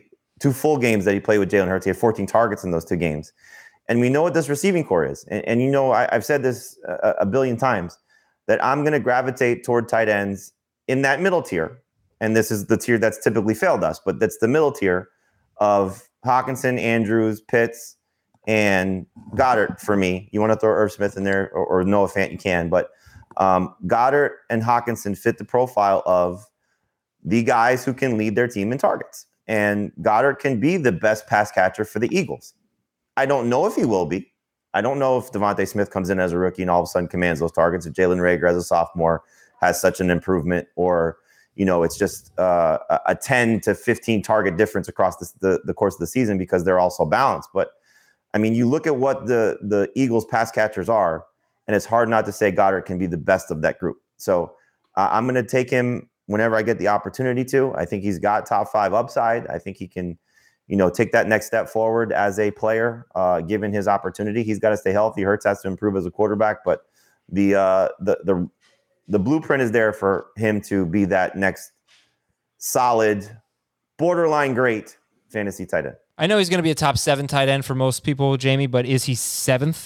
two full games that he played with Jalen Hurts. He had fourteen targets in those two games. And we know what this receiving core is. And, and you know, I, I've said this a, a billion times, that I'm going to gravitate toward tight ends in that middle tier. And this is the tier that's typically failed us, but that's the middle tier of Hockenson, Andrews, Pitts, and Goddard for me. You want to throw Irv Smith in there or, or Noah Fant, you can. But um, Goddard and Hockenson fit the profile of the guys who can lead their team in targets. And Goddard can be the best pass catcher for the Eagles. I don't know if he will be. I don't know if Devontae Smith comes in as a rookie and all of a sudden commands those targets. If Jalen Reagor as a sophomore has such an improvement, or, you know, it's just uh, a ten to fifteen target difference across the, the, the course of the season because they're all so balanced. But, I mean, you look at what the, the Eagles pass catchers are, and it's hard not to say Goddard can be the best of that group. So uh, I'm going to take him whenever I get the opportunity to. I think he's got top five upside. I think he can, you know, take that next step forward as a player, uh, given his opportunity. He's got to stay healthy. Hurts has to improve as a quarterback, but the uh, the the the blueprint is there for him to be that next solid, borderline great fantasy tight end. I know he's going to be a top seven tight end for most people, Jamie, but is he seventh?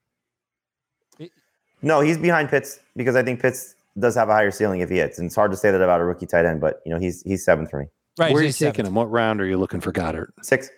No, he's behind Pitts because I think Pitts does have a higher ceiling if he hits. And it's hard to say that about a rookie tight end, but you know, he's he's seventh for me. Right. Where are you taking him? What round are you looking for Goddard? Six.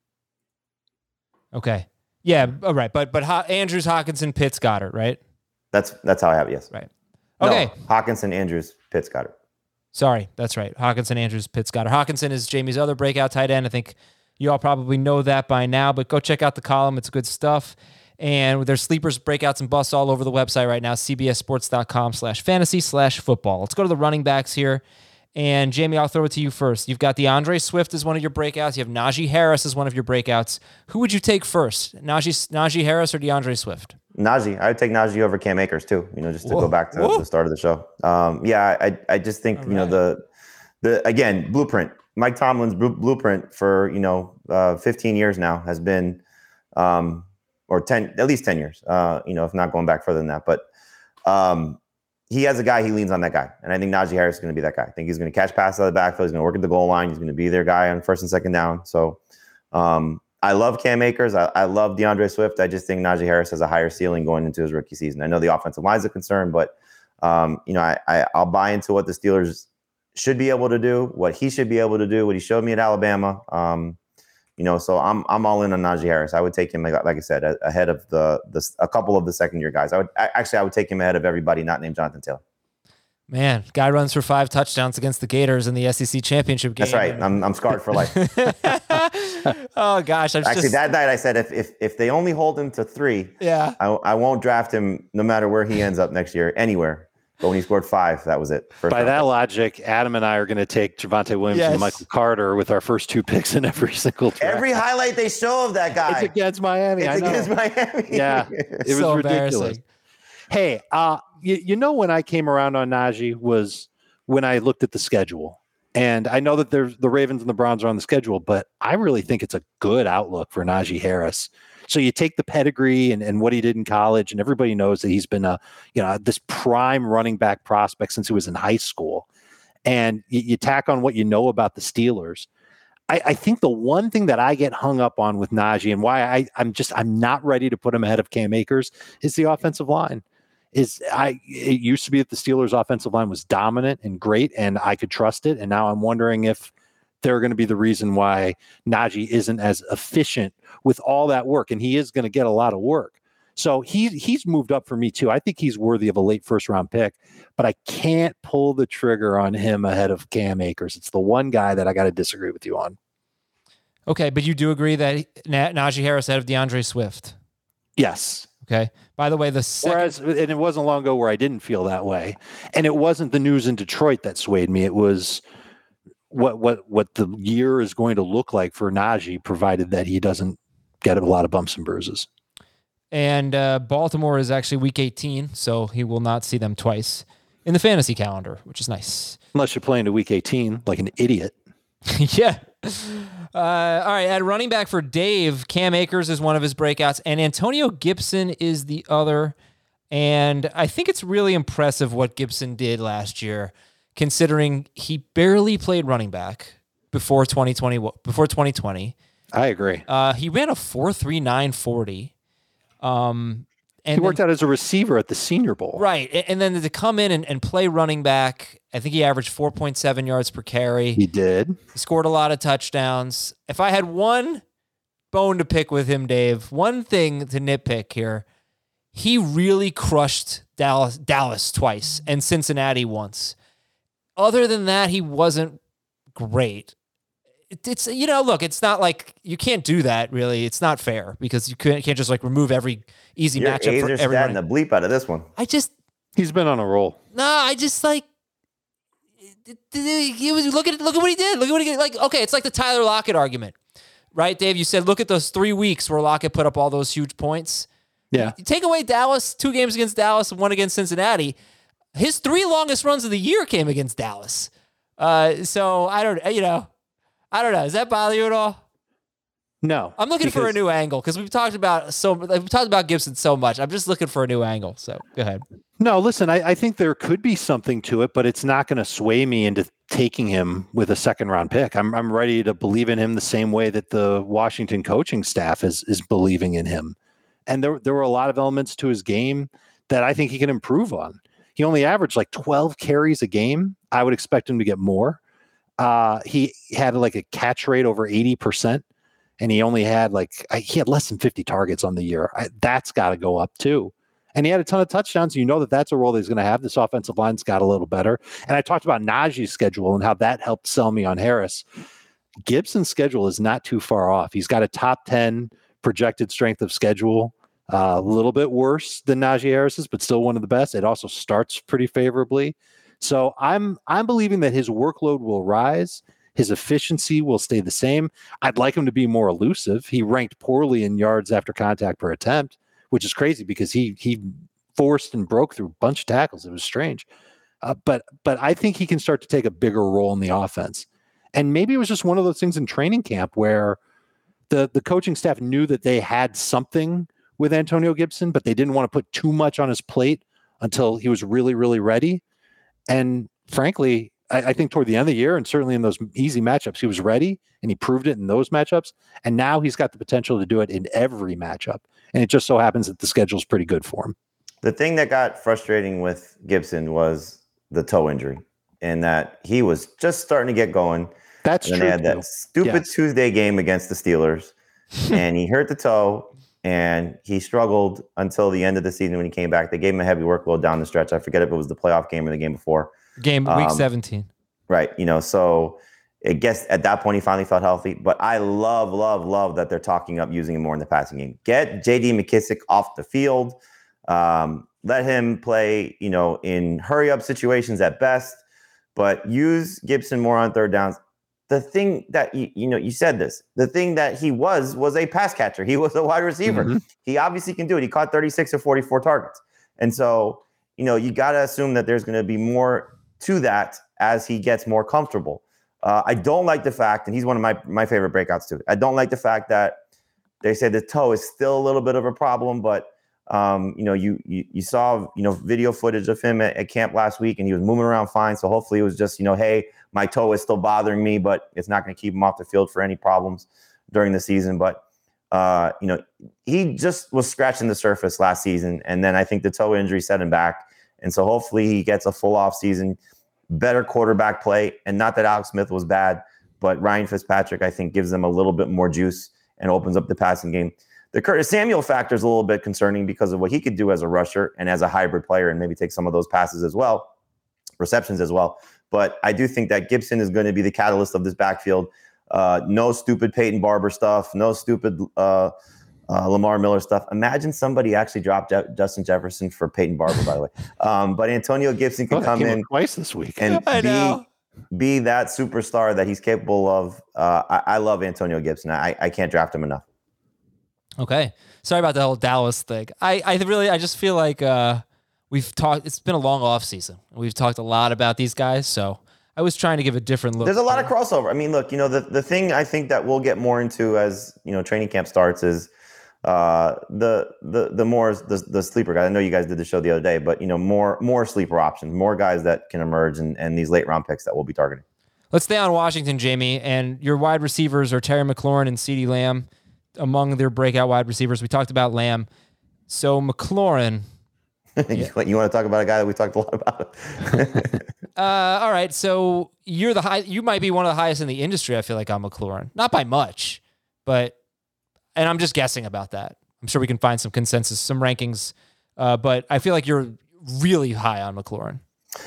Okay. Yeah. All right. But but Ho- Andrews, Hockenson, Pitts, Goddard, right? That's that's how I have it. Yes. Right. Okay. No, Hockenson, Andrews, Pitts, Goddard. Sorry, that's right. Hockenson, Andrews, Pitts, Goddard. Hockenson is Jamie's other breakout tight end. I think you all probably know that by now, but go check out the column. It's good stuff. And there's sleepers, breakouts, and busts all over the website right now, cbssports.com slash fantasy slash football. Let's go to the running backs here. And Jamie, I'll throw it to you first. You've got DeAndre Swift as one of your breakouts. You have Najee Harris as one of your breakouts. Who would you take first, Najee Najee Harris or DeAndre Swift? Najee. I would take Najee over Cam Akers too. You know, just to Whoa. go back to Whoa. the start of the show. Um, yeah, I I just think All you know right. the the again blueprint. Mike Tomlin's blu- blueprint for you know uh, fifteen years now has been, um, or ten at least ten years. Uh, you know, if not going back further than that, but. Um, He has a guy, he leans on that guy. And I think Najee Harris is going to be that guy. I think he's going to catch passes out of the backfield. He's going to work at the goal line. He's going to be their guy on first and second down. So um, I love Cam Akers. I, I love DeAndre Swift. I just think Najee Harris has a higher ceiling going into his rookie season. I know the offensive line is a concern, but um, you know, I, I, I'll buy into what the Steelers should be able to do, what he should be able to do, what he showed me at Alabama. Um, you know, so I'm I'm all in on Najee Harris. I would take him, like, like I said, a, ahead of the the a couple of the second year guys. I would I, actually I would take him ahead of everybody not named Jonathan Taylor. Man, guy runs for five touchdowns against the Gators in the S E C championship game. That's right. I'm I'm scarred for life. Oh gosh, I'm actually just, that night I said if if if they only hold him to three, yeah, I I won't draft him no matter where he ends up next year anywhere. But when he scored five, that was it. First By that pick. logic, Adam and I are going to take Javonte Williams Yes. and Michael Carter with our first two picks in every single draft. Every highlight they show of that guy, It's against Miami. it's I know. against Miami. Yeah, it was so ridiculous. embarrassing. Hey, uh, you, you know when I came around on Najee was when I looked at the schedule. And I know that there's the Ravens and the Browns are on the schedule, but I really think it's a good outlook for Najee Harris. So you take the pedigree and, and what he did in college, and everybody knows that he's been a, you know, this prime running back prospect since he was in high school. And you, you tack on what you know about the Steelers. I, I think the one thing that I get hung up on with Najee and why I, I'm just I'm not ready to put him ahead of Cam Akers is the offensive line. Is I it used to be that the Steelers' offensive line was dominant and great, and I could trust it. And now I'm wondering if they're going to be the reason why Najee isn't as efficient with all that work, and he is going to get a lot of work. So he he's moved up for me too. I think he's worthy of a late first round pick, but I can't pull the trigger on him ahead of Cam Akers. It's the one guy that I got to disagree with you on. Okay, but you do agree that Na- Najee Harris ahead of DeAndre Swift? Yes. Okay. By the way, the second... Whereas, and it wasn't long ago where I didn't feel that way, and it wasn't the news in Detroit that swayed me. It was what what what the year is going to look like for Najee, provided that he doesn't get a lot of bumps and bruises. And uh, Baltimore is actually week eighteen, so he will not see them twice in the fantasy calendar, which is nice. Unless you're playing to week eighteen like an idiot. Yeah. Uh, all right, at running back for Dave, Cam Akers is one of his breakouts, and Antonio Gibson is the other. And I think it's really impressive what Gibson did last year, considering he barely played running back before twenty twenty. Before twenty twenty, I agree. Uh, he ran a four three nine forty. Um, and he worked then, out as a receiver at the Senior Bowl. Right. And then to come in and, and play running back, I think he averaged four point seven yards per carry. He did. He scored a lot of touchdowns. If I had one bone to pick with him, Dave, one thing to nitpick here, he really crushed Dallas, Dallas twice and Cincinnati once. Other than that, he wasn't great. It, it's, you know, look, it's not like you can't do that really. It's not fair because you can't, can't just like remove every easy You're matchup for every running the bleep out of this one. I just, he's been on a roll. no, I just like, he was, look at, look at what he did. Look at what he did. Like, okay, it's like the Tyler Lockett argument, right, Dave? You said, look at those three weeks where Lockett put up all those huge points. Yeah. You take away Dallas, two games against Dallas and one against Cincinnati. His three longest runs of the year came against Dallas. Uh, so I don't, you know, I don't know. Does that bother you at all? No. I'm looking for a new angle because we've talked about so we've talked about Gibson so much. I'm just looking for a new angle. So go ahead. No, listen, I, I think there could be something to it, but it's not going to sway me into taking him with a second round pick. I'm I'm ready to believe in him the same way that the Washington coaching staff is is believing in him. And there there were a lot of elements to his game that I think he can improve on. He only averaged like twelve carries a game. I would expect him to get more. Uh, he had like a catch rate over eighty percent, and he only had like, he had less than fifty targets on the year. I, that's got to go up too. And he had a ton of touchdowns. You know that that's a role that he's going to have. This offensive line's got a little better. And I talked about Najee's schedule and how that helped sell me on Harris. Gibson's schedule is not too far off. He's got a top ten projected strength of schedule. Uh, a little bit worse than Najee Harris's, but still one of the best. It also starts pretty favorably. So I'm I'm believing that his workload will rise. His efficiency will stay the same. I'd like him to be more elusive. He ranked poorly in yards after contact per attempt, which is crazy because he he forced and broke through a bunch of tackles. It was strange. Uh, but but I think he can start to take a bigger role in the offense. And maybe it was just one of those things in training camp where the, the coaching staff knew that they had something with Antonio Gibson, but they didn't want to put too much on his plate until he was really, really ready. And frankly, I, I think toward the end of the year, and certainly in those easy matchups, he was ready and he proved it in those matchups. And now he's got the potential to do it in every matchup. And it just so happens that the schedule's pretty good for him. The thing that got frustrating with Gibson was the toe injury, and that he was just starting to get going. That's and true. They had that too. stupid Yes. Tuesday game against the Steelers, and he hurt the toe. And he struggled until the end of the season when he came back. They gave him a heavy workload down the stretch. I forget if it was the playoff game or the game before. Game week Um, seventeen. Right. You know, so I guess at that point he finally felt healthy. But I love, love, love that they're talking up using him more in the passing game. Get J D McKissic off the field. Um, let him play, you know, in hurry up situations at best. But use Gibson more on third downs. The thing that, you, you know, you said this, the thing that he was, was a pass catcher. He was a wide receiver. Mm-hmm. He obviously can do it. He caught thirty-six of forty-four targets. And so, you know, you got to assume that there's going to be more to that as he gets more comfortable. Uh, I don't like the fact, and he's one of my, my favorite breakouts too. I don't like the fact that they say the toe is still a little bit of a problem, but um, you know, you, you, you saw, you know, video footage of him at, at camp last week and he was moving around fine. So hopefully it was just, you know, hey, my toe is still bothering me, but it's not going to keep him off the field for any problems during the season. But, uh, you know, he just was scratching the surface last season. And then I think the toe injury set him back. And so hopefully he gets a full off season, better quarterback play. And not that Alex Smith was bad, but Ryan Fitzpatrick, I think, gives them a little bit more juice and opens up the passing game. The Curtis Samuel factor is a little bit concerning because of what he could do as a rusher and as a hybrid player, and maybe take some of those passes as well, receptions as well. But I do think that Gibson is going to be the catalyst of this backfield. Uh, no stupid Peyton Barber stuff. No stupid uh, uh, Lamar Miller stuff. Imagine somebody actually dropped Je- Justin Jefferson for Peyton Barber, by the way. Um, but Antonio Gibson can oh, come in twice this week and I be, know. be that superstar that he's capable of. Uh, I, I love Antonio Gibson. I, I can't draft him enough. Okay. Sorry about the whole Dallas thing. I, I really, I just feel like uh, we've talked, it's been a long off season. We've talked a lot about these guys. So I was trying to give a different look. There's a lot of crossover. I mean, look, you know, the, the thing I think that we'll get more into as, you know, training camp starts is uh, the, the, the more the, the sleeper guys. I know you guys did the show the other day, but, you know, more, more sleeper options, more guys that can emerge and, and these late round picks that we'll be targeting. Let's stay on Washington, Jamie, and your wide receivers are Terry McLaurin and CeeDee Lamb among their breakout wide receivers. We talked about Lamb. So McLaurin. Yeah. You want to talk about a guy that we talked a lot about? uh, all right. So you're the high, you might be one of the highest in the industry. I feel like on McLaurin, not by much, but, and I'm just guessing about that. I'm sure we can find some consensus, some rankings. Uh, but I feel like you're really high on McLaurin.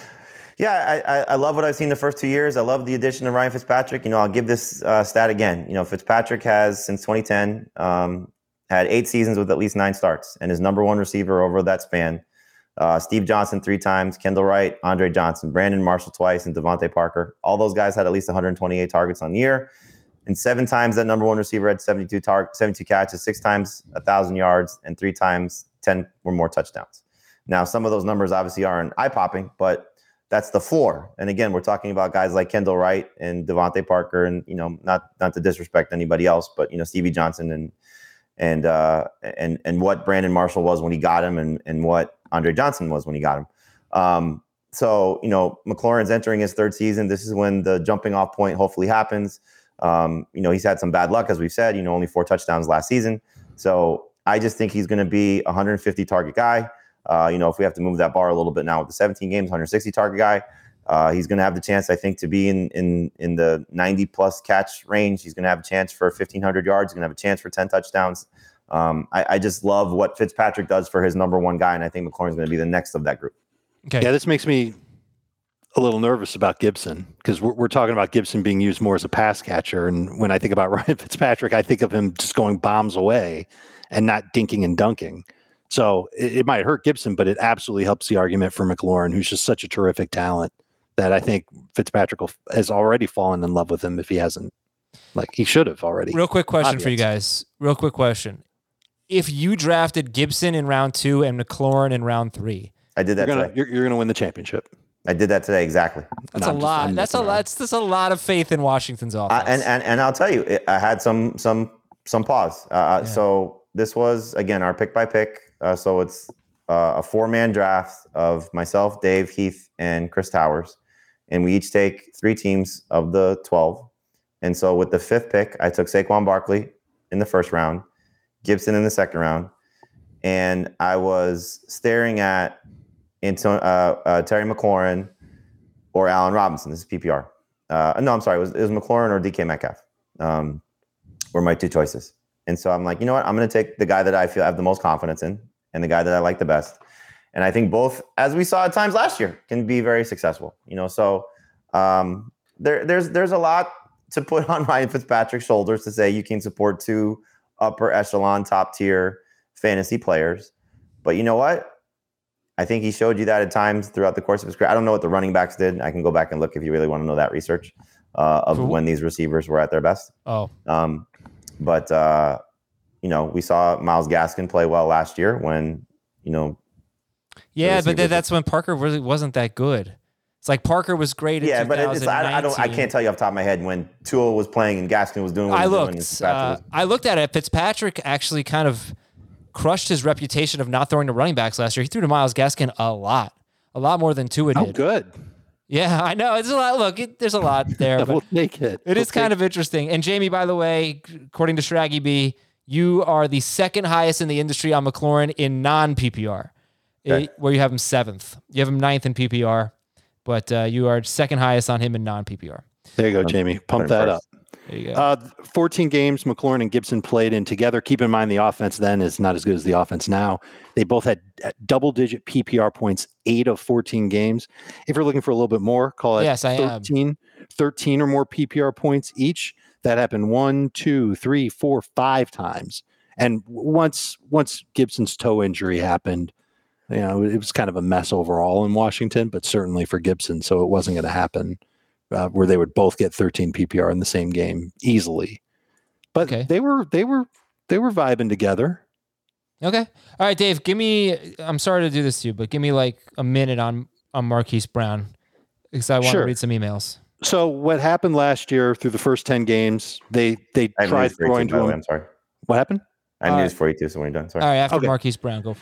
Yeah, I, I love what I've seen the first two years. I love the addition of Ryan Fitzpatrick. You know, I'll give this uh, stat again. You know, Fitzpatrick has, since twenty ten, um, had eight seasons with at least nine starts, and his number one receiver over that span. Uh, Steve Johnson three times, Kendall Wright, Andre Johnson, Brandon Marshall twice, and Devontae Parker. All those guys had at least one hundred twenty-eight targets on the year. And seven times that number one receiver had seventy-two tar- seventy-two catches, six times one thousand yards, and three times ten or more touchdowns. Now, some of those numbers obviously aren't eye-popping, but that's the floor. And again, we're talking about guys like Kendall Wright and Devontae Parker, and, you know, not not to disrespect anybody else, but, you know, Stevie Johnson and and uh, and and what Brandon Marshall was when he got him, and and what Andre Johnson was when he got him. Um, so, you know, McLaurin's entering his third season. This is when the jumping off point hopefully happens. Um, you know, he's had some bad luck, as we've said, you know, only four touchdowns last season. So I just think he's going to be a one hundred fifty target guy. Uh, you know, if we have to move that bar a little bit now with the seventeen games, one hundred sixty target guy, uh, he's going to have the chance, I think, to be in, in, in the ninety plus catch range. He's going to have a chance for fifteen hundred yards. He's going to have a chance for ten touchdowns. Um, I, I just love what Fitzpatrick does for his number one guy, and I think McLaurin's going to be the next of that group. Okay. Yeah, this makes me a little nervous about Gibson, because we're, we're talking about Gibson being used more as a pass catcher. And when I think about Ryan Fitzpatrick, I think of him just going bombs away and not dinking and dunking. So it, it might hurt Gibson, but it absolutely helps the argument for McLaurin, who's just such a terrific talent that I think Fitzpatrick will, has already fallen in love with him if he hasn't. Like, he should have already. Real quick question Obvious. for you guys. Real quick question. If you drafted Gibson in round two and McLaurin in round three, I did that you're gonna, today. You're, you're gonna win the championship. I did that today, exactly. that's No, a I'm just- lot. I'm That's a messing lot. around. It's just a lot of faith in Washington's offense. Uh, and, and and I'll tell you, it, I had some some some pause. Uh, Yeah. So this was, again, our pick by pick. Uh, so it's uh, a four man draft of myself, Dave, Heath, and Chris Towers, and we each take three teams of the twelve. And so with the fifth pick, I took Saquon Barkley in the first round, Gibson in the second round, and I was staring at Anto- uh, uh, Terry McLaurin or Allen Robinson. This is P P R. Uh, no, I'm sorry. It was, it was McLaurin or D K Metcalf um, were my two choices. And so I'm like, you know what? I'm going to take the guy that I feel I have the most confidence in and the guy that I like the best. And I think both, as we saw at times last year, can be very successful. You know, so um, there, there's there's a lot to put on Ryan Fitzpatrick's shoulders to say you can support two upper echelon, top tier fantasy players. But you know what? I think he showed you that at times throughout the course of his career. I don't know what the running backs did. I can go back and look if you really want to know that research uh, of Cool. when these receivers were at their best. oh, Um, but, uh, you know, we saw Myles Gaskin play well last year when, you know. yeah, but receivers- then that's when Parker really wasn't that good. It's like Parker was great. In Yeah, but it's, I, I don't. I can't tell you off the top of my head when Tua was playing and Gaskin was doing what he I was doing. and looked. Fitzpatrick Uh, was- I looked at it. Fitzpatrick actually kind of crushed his reputation of not throwing to running backs last year. He threw to Myles Gaskin a lot, a lot more than Tua Oh, did. good. Yeah, I know. It's a lot. Look, it, there's a lot there. We'll But take it. it is kind of interesting. And Jamie, by the way, according to Shraggy B, you are the second highest in the industry on McLaurin in non-P P R, Okay. eh, where you have him seventh. You have him ninth in P P R, but uh, you are second highest on him in non-P P R. There you go, Jamie. Pump that up. There you go. Uh, fourteen games McLaurin and Gibson played in together. Keep in mind the offense then is not as good as the offense now. They both had double-digit P P R points, eight of fourteen games. If you're looking for a little bit more, call it Yes, I am. thirteen, thirteen or more P P R points each. That happened one, two, three, four, five times. And once once Gibson's toe injury happened, you know, it was kind of a mess overall in Washington, but certainly for Gibson, so it wasn't going to happen. Uh, where they would both get thirteen P P R in the same game easily, but Okay. they were they were they were vibing together. Okay. All right, Dave, give me, I'm sorry to do this to you, but give me like a minute on, on Marquise Brown because I want Sure. to read some emails. So what happened last year through the first ten games? They they I have tried news for you throwing too, by to the way. him. I'm sorry. What happened? I have All news right. for you too. So when you're done, sorry. All right, after Okay. Marquise Brown, go for it.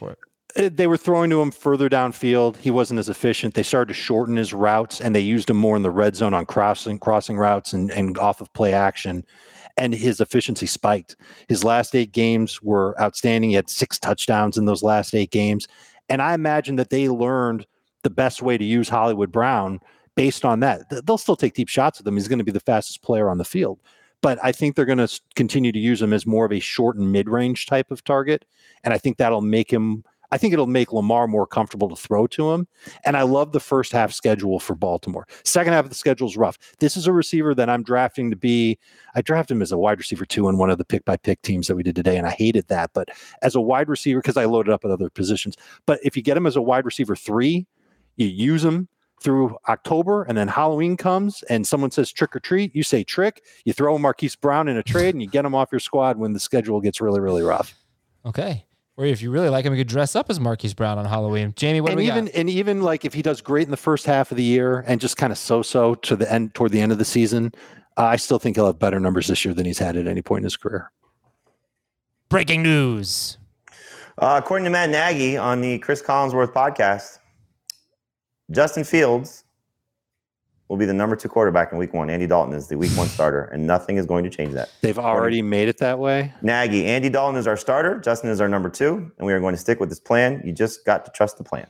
They were throwing to him further downfield. He wasn't as efficient. They started to shorten his routes, and they used him more in the red zone on crossing crossing routes and, and off of play action. And his efficiency spiked. His last eight games were outstanding. He had six touchdowns in those last eight games. And I imagine that they learned the best way to use Hollywood Brown based on that. They'll still take deep shots with him. He's going to be the fastest player on the field. But I think they're going to continue to use him as more of a short and mid-range type of target. And I think that'll make him I think it'll make Lamar more comfortable to throw to him. And I love the first half schedule for Baltimore. Second half of the schedule is rough. This is a receiver that I'm drafting to be, I drafted him as a wide receiver two in one of the pick by pick teams that we did today. And I hated that, but as a wide receiver, because I loaded up at other positions, but if you get him as a wide receiver three, you use him through October, and then Halloween comes and someone says trick or treat, you say trick, you throw Marquise Brown in a trade and you get him off your squad when the schedule gets really, really rough. Okay. Or if you really like him, you could dress up as Marquise Brown on Halloween. Jamie, what and do we even, got? And even like if he does great in the first half of the year and just kind of so-so to the end, toward the end of the season, uh, I still think he'll have better numbers this year than he's had at any point in his career. Breaking news. Uh, according to Matt Nagy on the Chris Collinsworth podcast, Justin Fields will be the number two quarterback in week one. Andy Dalton is the week one starter, and nothing is going to change that. They've already made it that way? Nagy, Andy Dalton is our starter. Justin is our number two, and we are going to stick with this plan. You just got to trust the plan.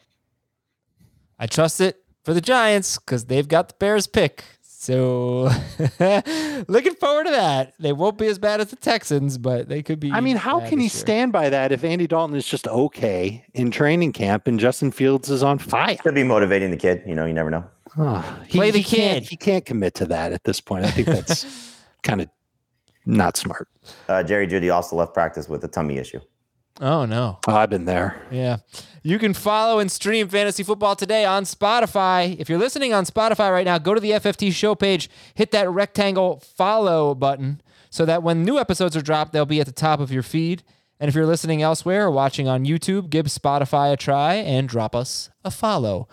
I trust it for the Giants because they've got the Bears pick. So looking forward to that. They won't be as bad as the Texans, but they could be. I mean, how can he stand by that if Andy Dalton is just okay in training camp and Justin Fields is on fire? Could be motivating the kid. You know, you never know. Oh, he, Play the he kid. Can't, he can't commit to that at this point. I think that's kind of not smart. Uh, Jerry Jeudy also left practice with a tummy issue. Oh, no. Oh, I've been there. Yeah. You can follow and stream Fantasy Football Today on Spotify. If you're listening on Spotify right now, go to the F F T show page, hit that rectangle follow button so that when new episodes are dropped, they'll be at the top of your feed. And if you're listening elsewhere or watching on YouTube, give Spotify a try and drop us a follow.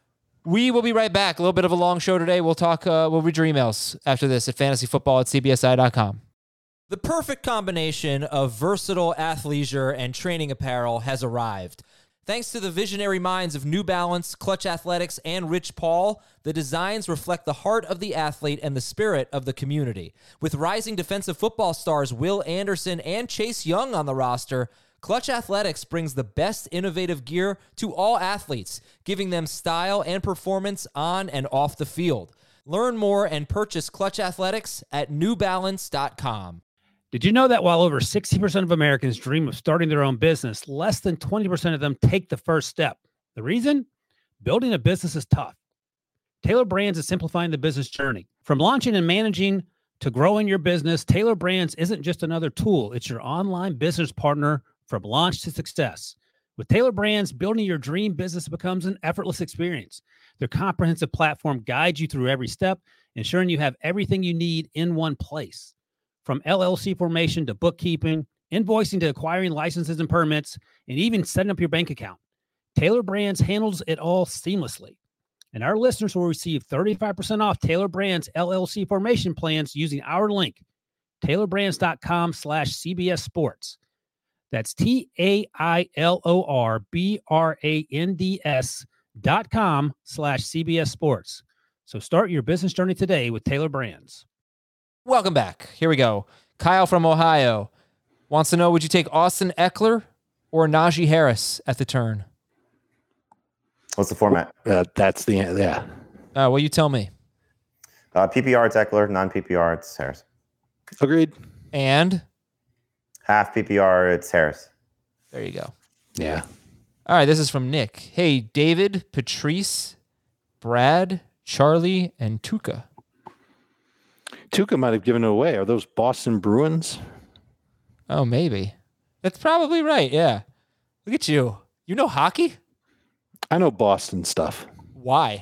We will be right back. A little bit of a long show today. We'll talk, uh, we'll read your emails after this at fantasyfootball at c b s i dot com. The perfect combination of versatile athleisure and training apparel has arrived. Thanks to the visionary minds of New Balance, Clutch Athletics, and Rich Paul, the designs reflect the heart of the athlete and the spirit of the community. With rising defensive football stars Will Anderson and Chase Young on the roster, Clutch Athletics brings the best innovative gear to all athletes, giving them style and performance on and off the field. Learn more and purchase Clutch Athletics at new balance dot com. Did you know that while over sixty percent of Americans dream of starting their own business, less than twenty percent of them take the first step? The reason? Building a business is tough. Taylor Brands is simplifying the business journey. From launching and managing to growing your business, Taylor Brands isn't just another tool. It's your online business partner from launch to success. With Taylor Brands, building your dream business becomes an effortless experience. Their comprehensive platform guides you through every step, ensuring you have everything you need in one place. From L L C formation to bookkeeping, invoicing to acquiring licenses and permits, and even setting up your bank account, Taylor Brands handles it all seamlessly. And our listeners will receive thirty-five percent off Taylor Brands L L C formation plans using our link, taylor brands dot com slash C B S Sports. That's T A I L O R B R A N D S dot com slash C B S Sports. So start your business journey today with Taylor Brands. Welcome back. Here we go. Kyle from Ohio wants to know, would you take Austin Eckler or Najee Harris at the turn? What's the format? Uh, that's the, yeah. Uh, well, you tell me. Uh, P P R, it's Eckler. Non-P P R, it's Harris. Agreed. And? Half P P R, it's Harris. There you go. Yeah. All right, this is from Nick. Hey, David, Patrice, Brad, Charlie, and Tuca. Tuca might have given it away. Are those Boston Bruins? Oh, maybe. That's probably right, yeah. Look at you. You know hockey? I know Boston stuff. Why?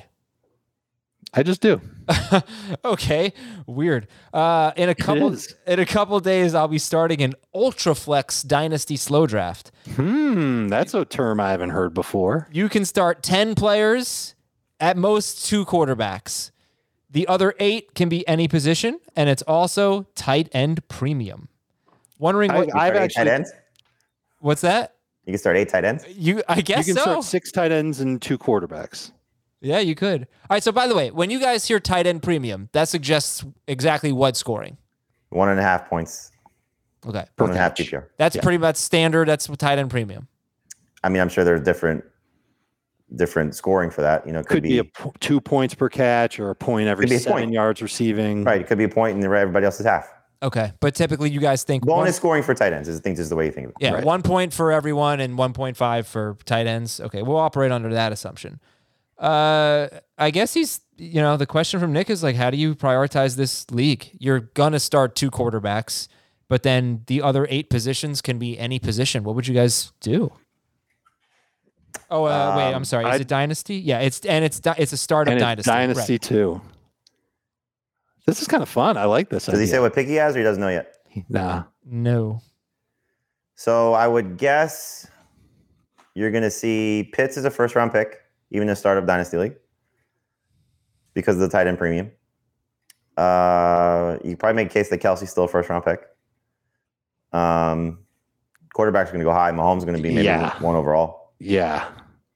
I just do. Okay, weird. Uh, in a couple in a couple days, I'll be starting an Ultraflex Dynasty Slow Draft. Hmm, that's a term I haven't heard before. You can start ten players, at most two quarterbacks. The other eight can be any position, and it's also tight end premium. Wondering what I, I've Tight actually. ends? what's that? You can start eight tight ends. You, I guess You can so. start six tight ends and two quarterbacks. Yeah, you could. All right. So, by the way, when you guys hear tight end premium, that suggests exactly what scoring? One and a half points. Okay. One and a half P P R. That's Yeah. pretty much standard. That's tight end premium. I mean, I'm sure there's different different scoring for that. You know, it could, Could be, be, a p- two points per catch or a point every Could be a seven point. yards receiving. right. It could be a point in everybody else's half. Okay. But typically, you guys think Bonus one, scoring for tight ends is I think is the way you think of it. yeah, Right. one point for everyone and one point five for tight ends. Okay. We'll operate under that assumption. Uh, I guess he's, you know, the question from Nick is like, how do you prioritize this league? You're going to start two quarterbacks, but then the other eight positions can be any position. What would you guys do? Oh, uh, wait, I'm Um, sorry. Is I'd- it Dynasty? Yeah, it's and it's di- it's a startup And it's Dynasty. Dynasty Right. too. This is kind of fun. I like this. Does he idea. say what pick he has, or he doesn't know yet? Nah. No. So I would guess you're going to see Pitts as a first round pick, even in a startup dynasty league, because of the tight end premium. Uh, you probably make a case that Kelsey's still a first round pick. Um, quarterback's going to go high. Mahomes is going to be maybe Yeah. one overall. Yeah.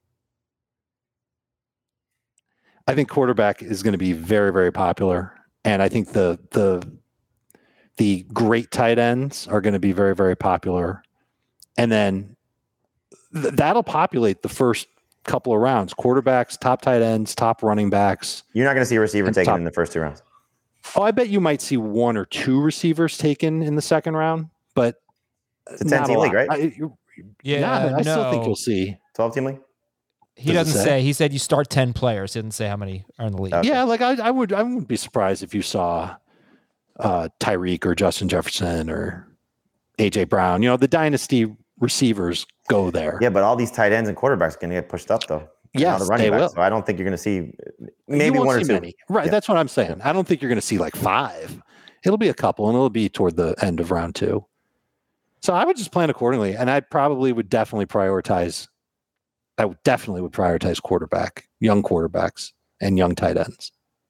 I think quarterback is going to be very, very popular. And I think the the the great tight ends are going to be very, very popular. And then th- that'll populate the first couple of rounds. Quarterbacks, top tight ends, top running backs. You're not going to see a receiver And taken top- in the first two rounds. Oh, I bet you might see one or two receivers taken in the second round, but It's a not ten-team league, lot. right? I, you- Yeah, yeah, I still think no. you'll see. twelve-team league? He Does it doesn't say? say? He said you start ten players. He didn't say how many are in the league. Okay. Yeah, like I, I would, I wouldn't be surprised if you saw uh, Tyreek or Justin Jefferson or A J Brown. You know, the dynasty receivers go there. Yeah, but all these tight ends and quarterbacks are going to get pushed up, though. And all Yes, the running they backs. will. So I don't think you're going to see You maybe won't one or see two. many. Right, Yeah. that's what I'm saying. I don't think you're going to see like five. It'll be a couple, and it'll be toward the end of round two. So I would just plan accordingly, and I probably would definitely prioritize. I would definitely would prioritize quarterback, young quarterbacks, and young tight ends.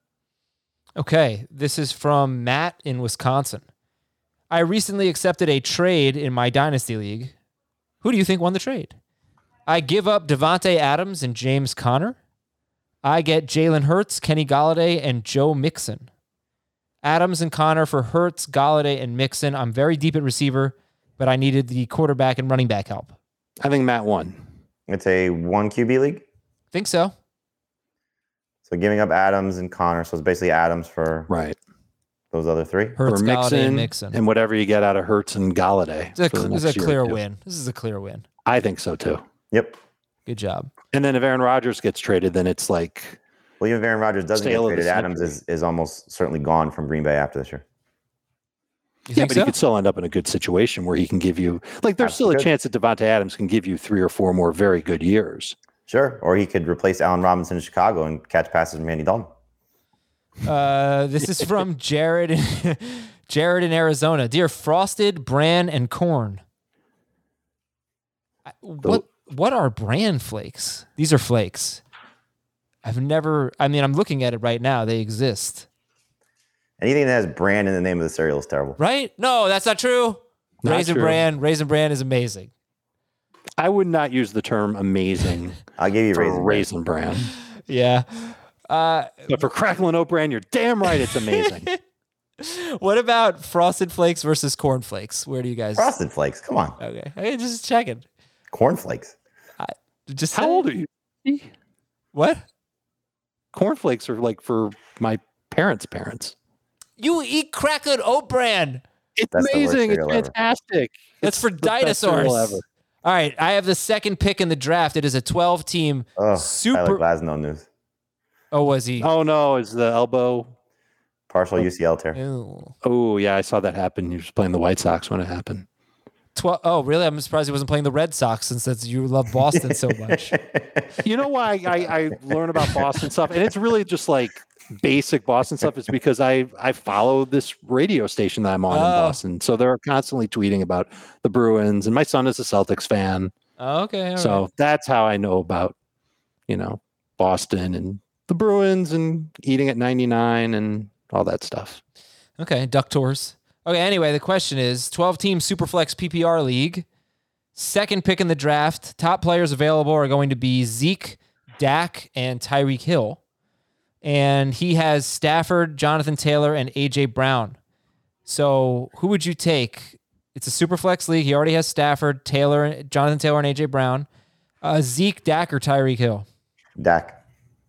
Okay, this is from Matt in Wisconsin. I recently accepted a trade in my Dynasty League. Who do you think won the trade? I give up Devontae Adams and James Conner. I get Jalen Hurts, Kenny Golladay, and Joe Mixon. Adams and Conner for Hurts, Golladay, and Mixon. I'm very deep at receiver, but I needed the quarterback and running back help. I think Matt won. It's a one Q B league. Think so. So giving up Adams and Connor. So it's basically Adams for Right. those other three. Hurts, For Golladay, Mixon, and Mixon. and whatever you get out of Hurts and Golladay. This is for a, the this is next a year or clear two. win. This is a clear win. I think so too. Yep. Good job. And then if Aaron Rodgers gets traded, then it's like Well, even if Aaron Rodgers doesn't Sale get of the traded, Adams century. is, is almost certainly gone from Green Bay after this year. You yeah, think but so? he could still end up in a good situation where he can give you like there's still a Absolutely. chance that Devontae Adams can give you three or four more very good years. Sure. Or he could replace Allen Robinson in Chicago and catch passes from Andy Dalton. Uh, this is from Jared. in- Jared in Arizona. Dear Frosted, Bran, and Corn. I- What what are bran flakes? These are flakes. I've never. I mean, I'm looking at it right now. They exist, Anything that has brand in the name of the cereal is terrible. right? No, that's not true. Not Raisin true. Bran. Raisin Bran is amazing. I would not use the term amazing I'll give you for raisin. raisin, Bran. bran. Yeah. Uh, But for crackling oat bran, you're damn right it's amazing. what about Frosted Flakes versus Corn Flakes? Where do you guys? Frosted Flakes. Come on. Okay, hey, just checking. Corn Flakes. Just How old are you? What? Cornflakes are like for my parents' parents. You eat cracked oat bran. It's That's the worst amazing. It's cereal ever. fantastic. That's It's for the best cereal dinosaurs. ever. All right, I have the second pick in the draft. It is a twelve team Oh, Tyler super. Glasnow news. Oh, was he? Oh no, is the elbow? Partial U C L tear. Ew. Oh yeah, I saw that happen. He was playing the White Sox when it happened. twelve. Oh, really? I'm surprised he wasn't playing the Red Sox since that's, you love Boston so much. You know why I, I learn about Boston stuff, and it's really just like basic Boston stuff. Is because I I follow this radio station that I'm on in Oh. Boston, so they're constantly tweeting about the Bruins, and my son is a Celtics fan, Oh, okay. all so right. that's how I know about you know Boston and the Bruins and eating at ninety-nine and all that stuff. Okay, Duck Tours. Okay, anyway, the question is twelve team Superflex P P R League. Second pick in the draft, top players available are going to be Zeke, Dak, and Tyreek Hill. And he has Stafford, Jonathan Taylor, and A J Brown. So who would you take? It's a super flex league. He already has Stafford, Taylor, Jonathan Taylor, and A J Brown. Uh, Zeke, Dak, or Tyreek Hill? Dak.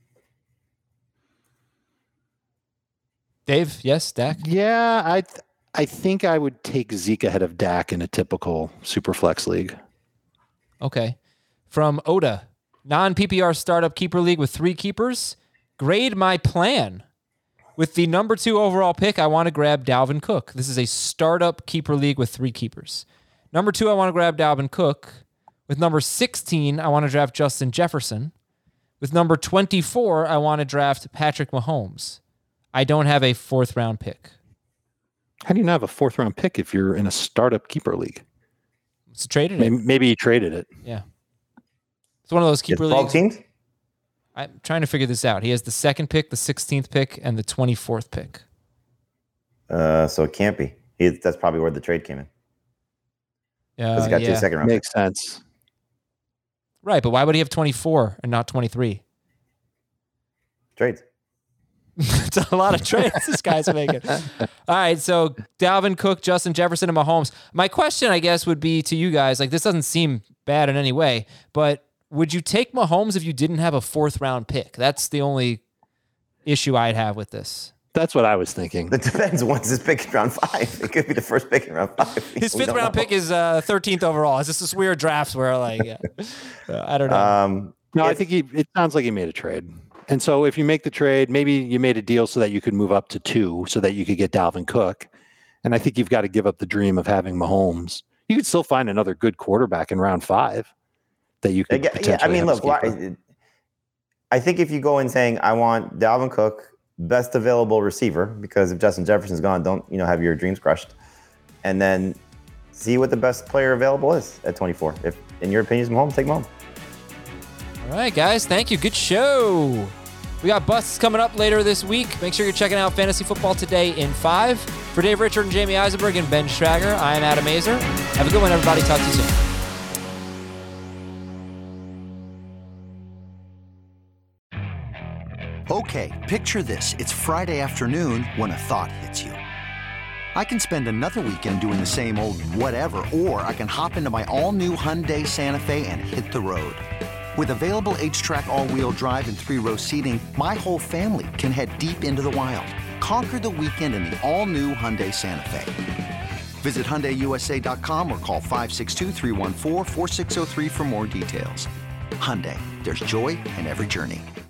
Dave, yes, Dak? Yeah, I th- I think I would take Zeke ahead of Dak in a typical super flex league. Okay. From Oda, non-P P R startup keeper league with three keepers. Grade my plan. With the number two overall pick, I want to grab Dalvin Cook. This is a startup keeper league with three keepers. Number two, I want to grab Dalvin Cook. With number sixteen, I want to draft Justin Jefferson. With number twenty-four, I want to draft Patrick Mahomes. I don't have a fourth round pick. How do you not have a fourth round pick if you're in a startup keeper league? It's traded maybe, it. Maybe he traded it. Yeah. It's one of those keeper twelve leagues. teams? I'm trying to figure this out. He has the second pick, the sixteenth pick, and the twenty-fourth pick. Uh, so it can't be. He, that's probably where the trade came in. Yeah, Because he got yeah. two second round Makes picks. sense. Right, but why would he have twenty-four and not twenty-three? Trades. It's a lot of trades this guy's making. All right, so Dalvin Cook, Justin Jefferson, and Mahomes. My question, I guess, would be to you guys, like, this doesn't seem bad in any way, but would you take Mahomes if you didn't have a fourth round pick? That's the only issue I'd have with this. That's what I was thinking. It depends. Once his pick in round five, it could be the first pick in round five. His We fifth don't round know. pick is uh, thirteenth overall. It's just this weird drafts where, like, yeah. uh, I don't know. Um, No, I if- think he. It sounds like he made a trade. And so if you make the trade, maybe you made a deal so that you could move up to two so that you could get Dalvin Cook. And I think you've got to give up the dream of having Mahomes. You could still find another good quarterback in round five that you could Yeah, potentially yeah, I mean, have as look, keeper. why, I think if you go in saying, I want Dalvin Cook, best available receiver, because if Justin Jefferson's gone, don't, you know, have your dreams crushed. And then see what the best player available is at twenty-four. If, in your opinion, is Mahomes, take Mahomes. All right, guys. Thank you. Good show. We got busts coming up later this week. Make sure you're checking out Fantasy Football Today in five. For Dave Richard and Jamie Eisenberg and Ben Schrager, I am Adam Azer. Have a good one, everybody. Talk to you soon. Okay, picture this. It's Friday afternoon when a thought hits you. I can spend another weekend doing the same old whatever, or I can hop into my all-new Hyundai Santa Fe and hit the road. With available H-Track all-wheel drive and three-row seating, my whole family can head deep into the wild. Conquer the weekend in the all-new Hyundai Santa Fe. Visit Hyundai U S A dot com or call five six two, three one four, four six zero three for more details. Hyundai, there's joy in every journey.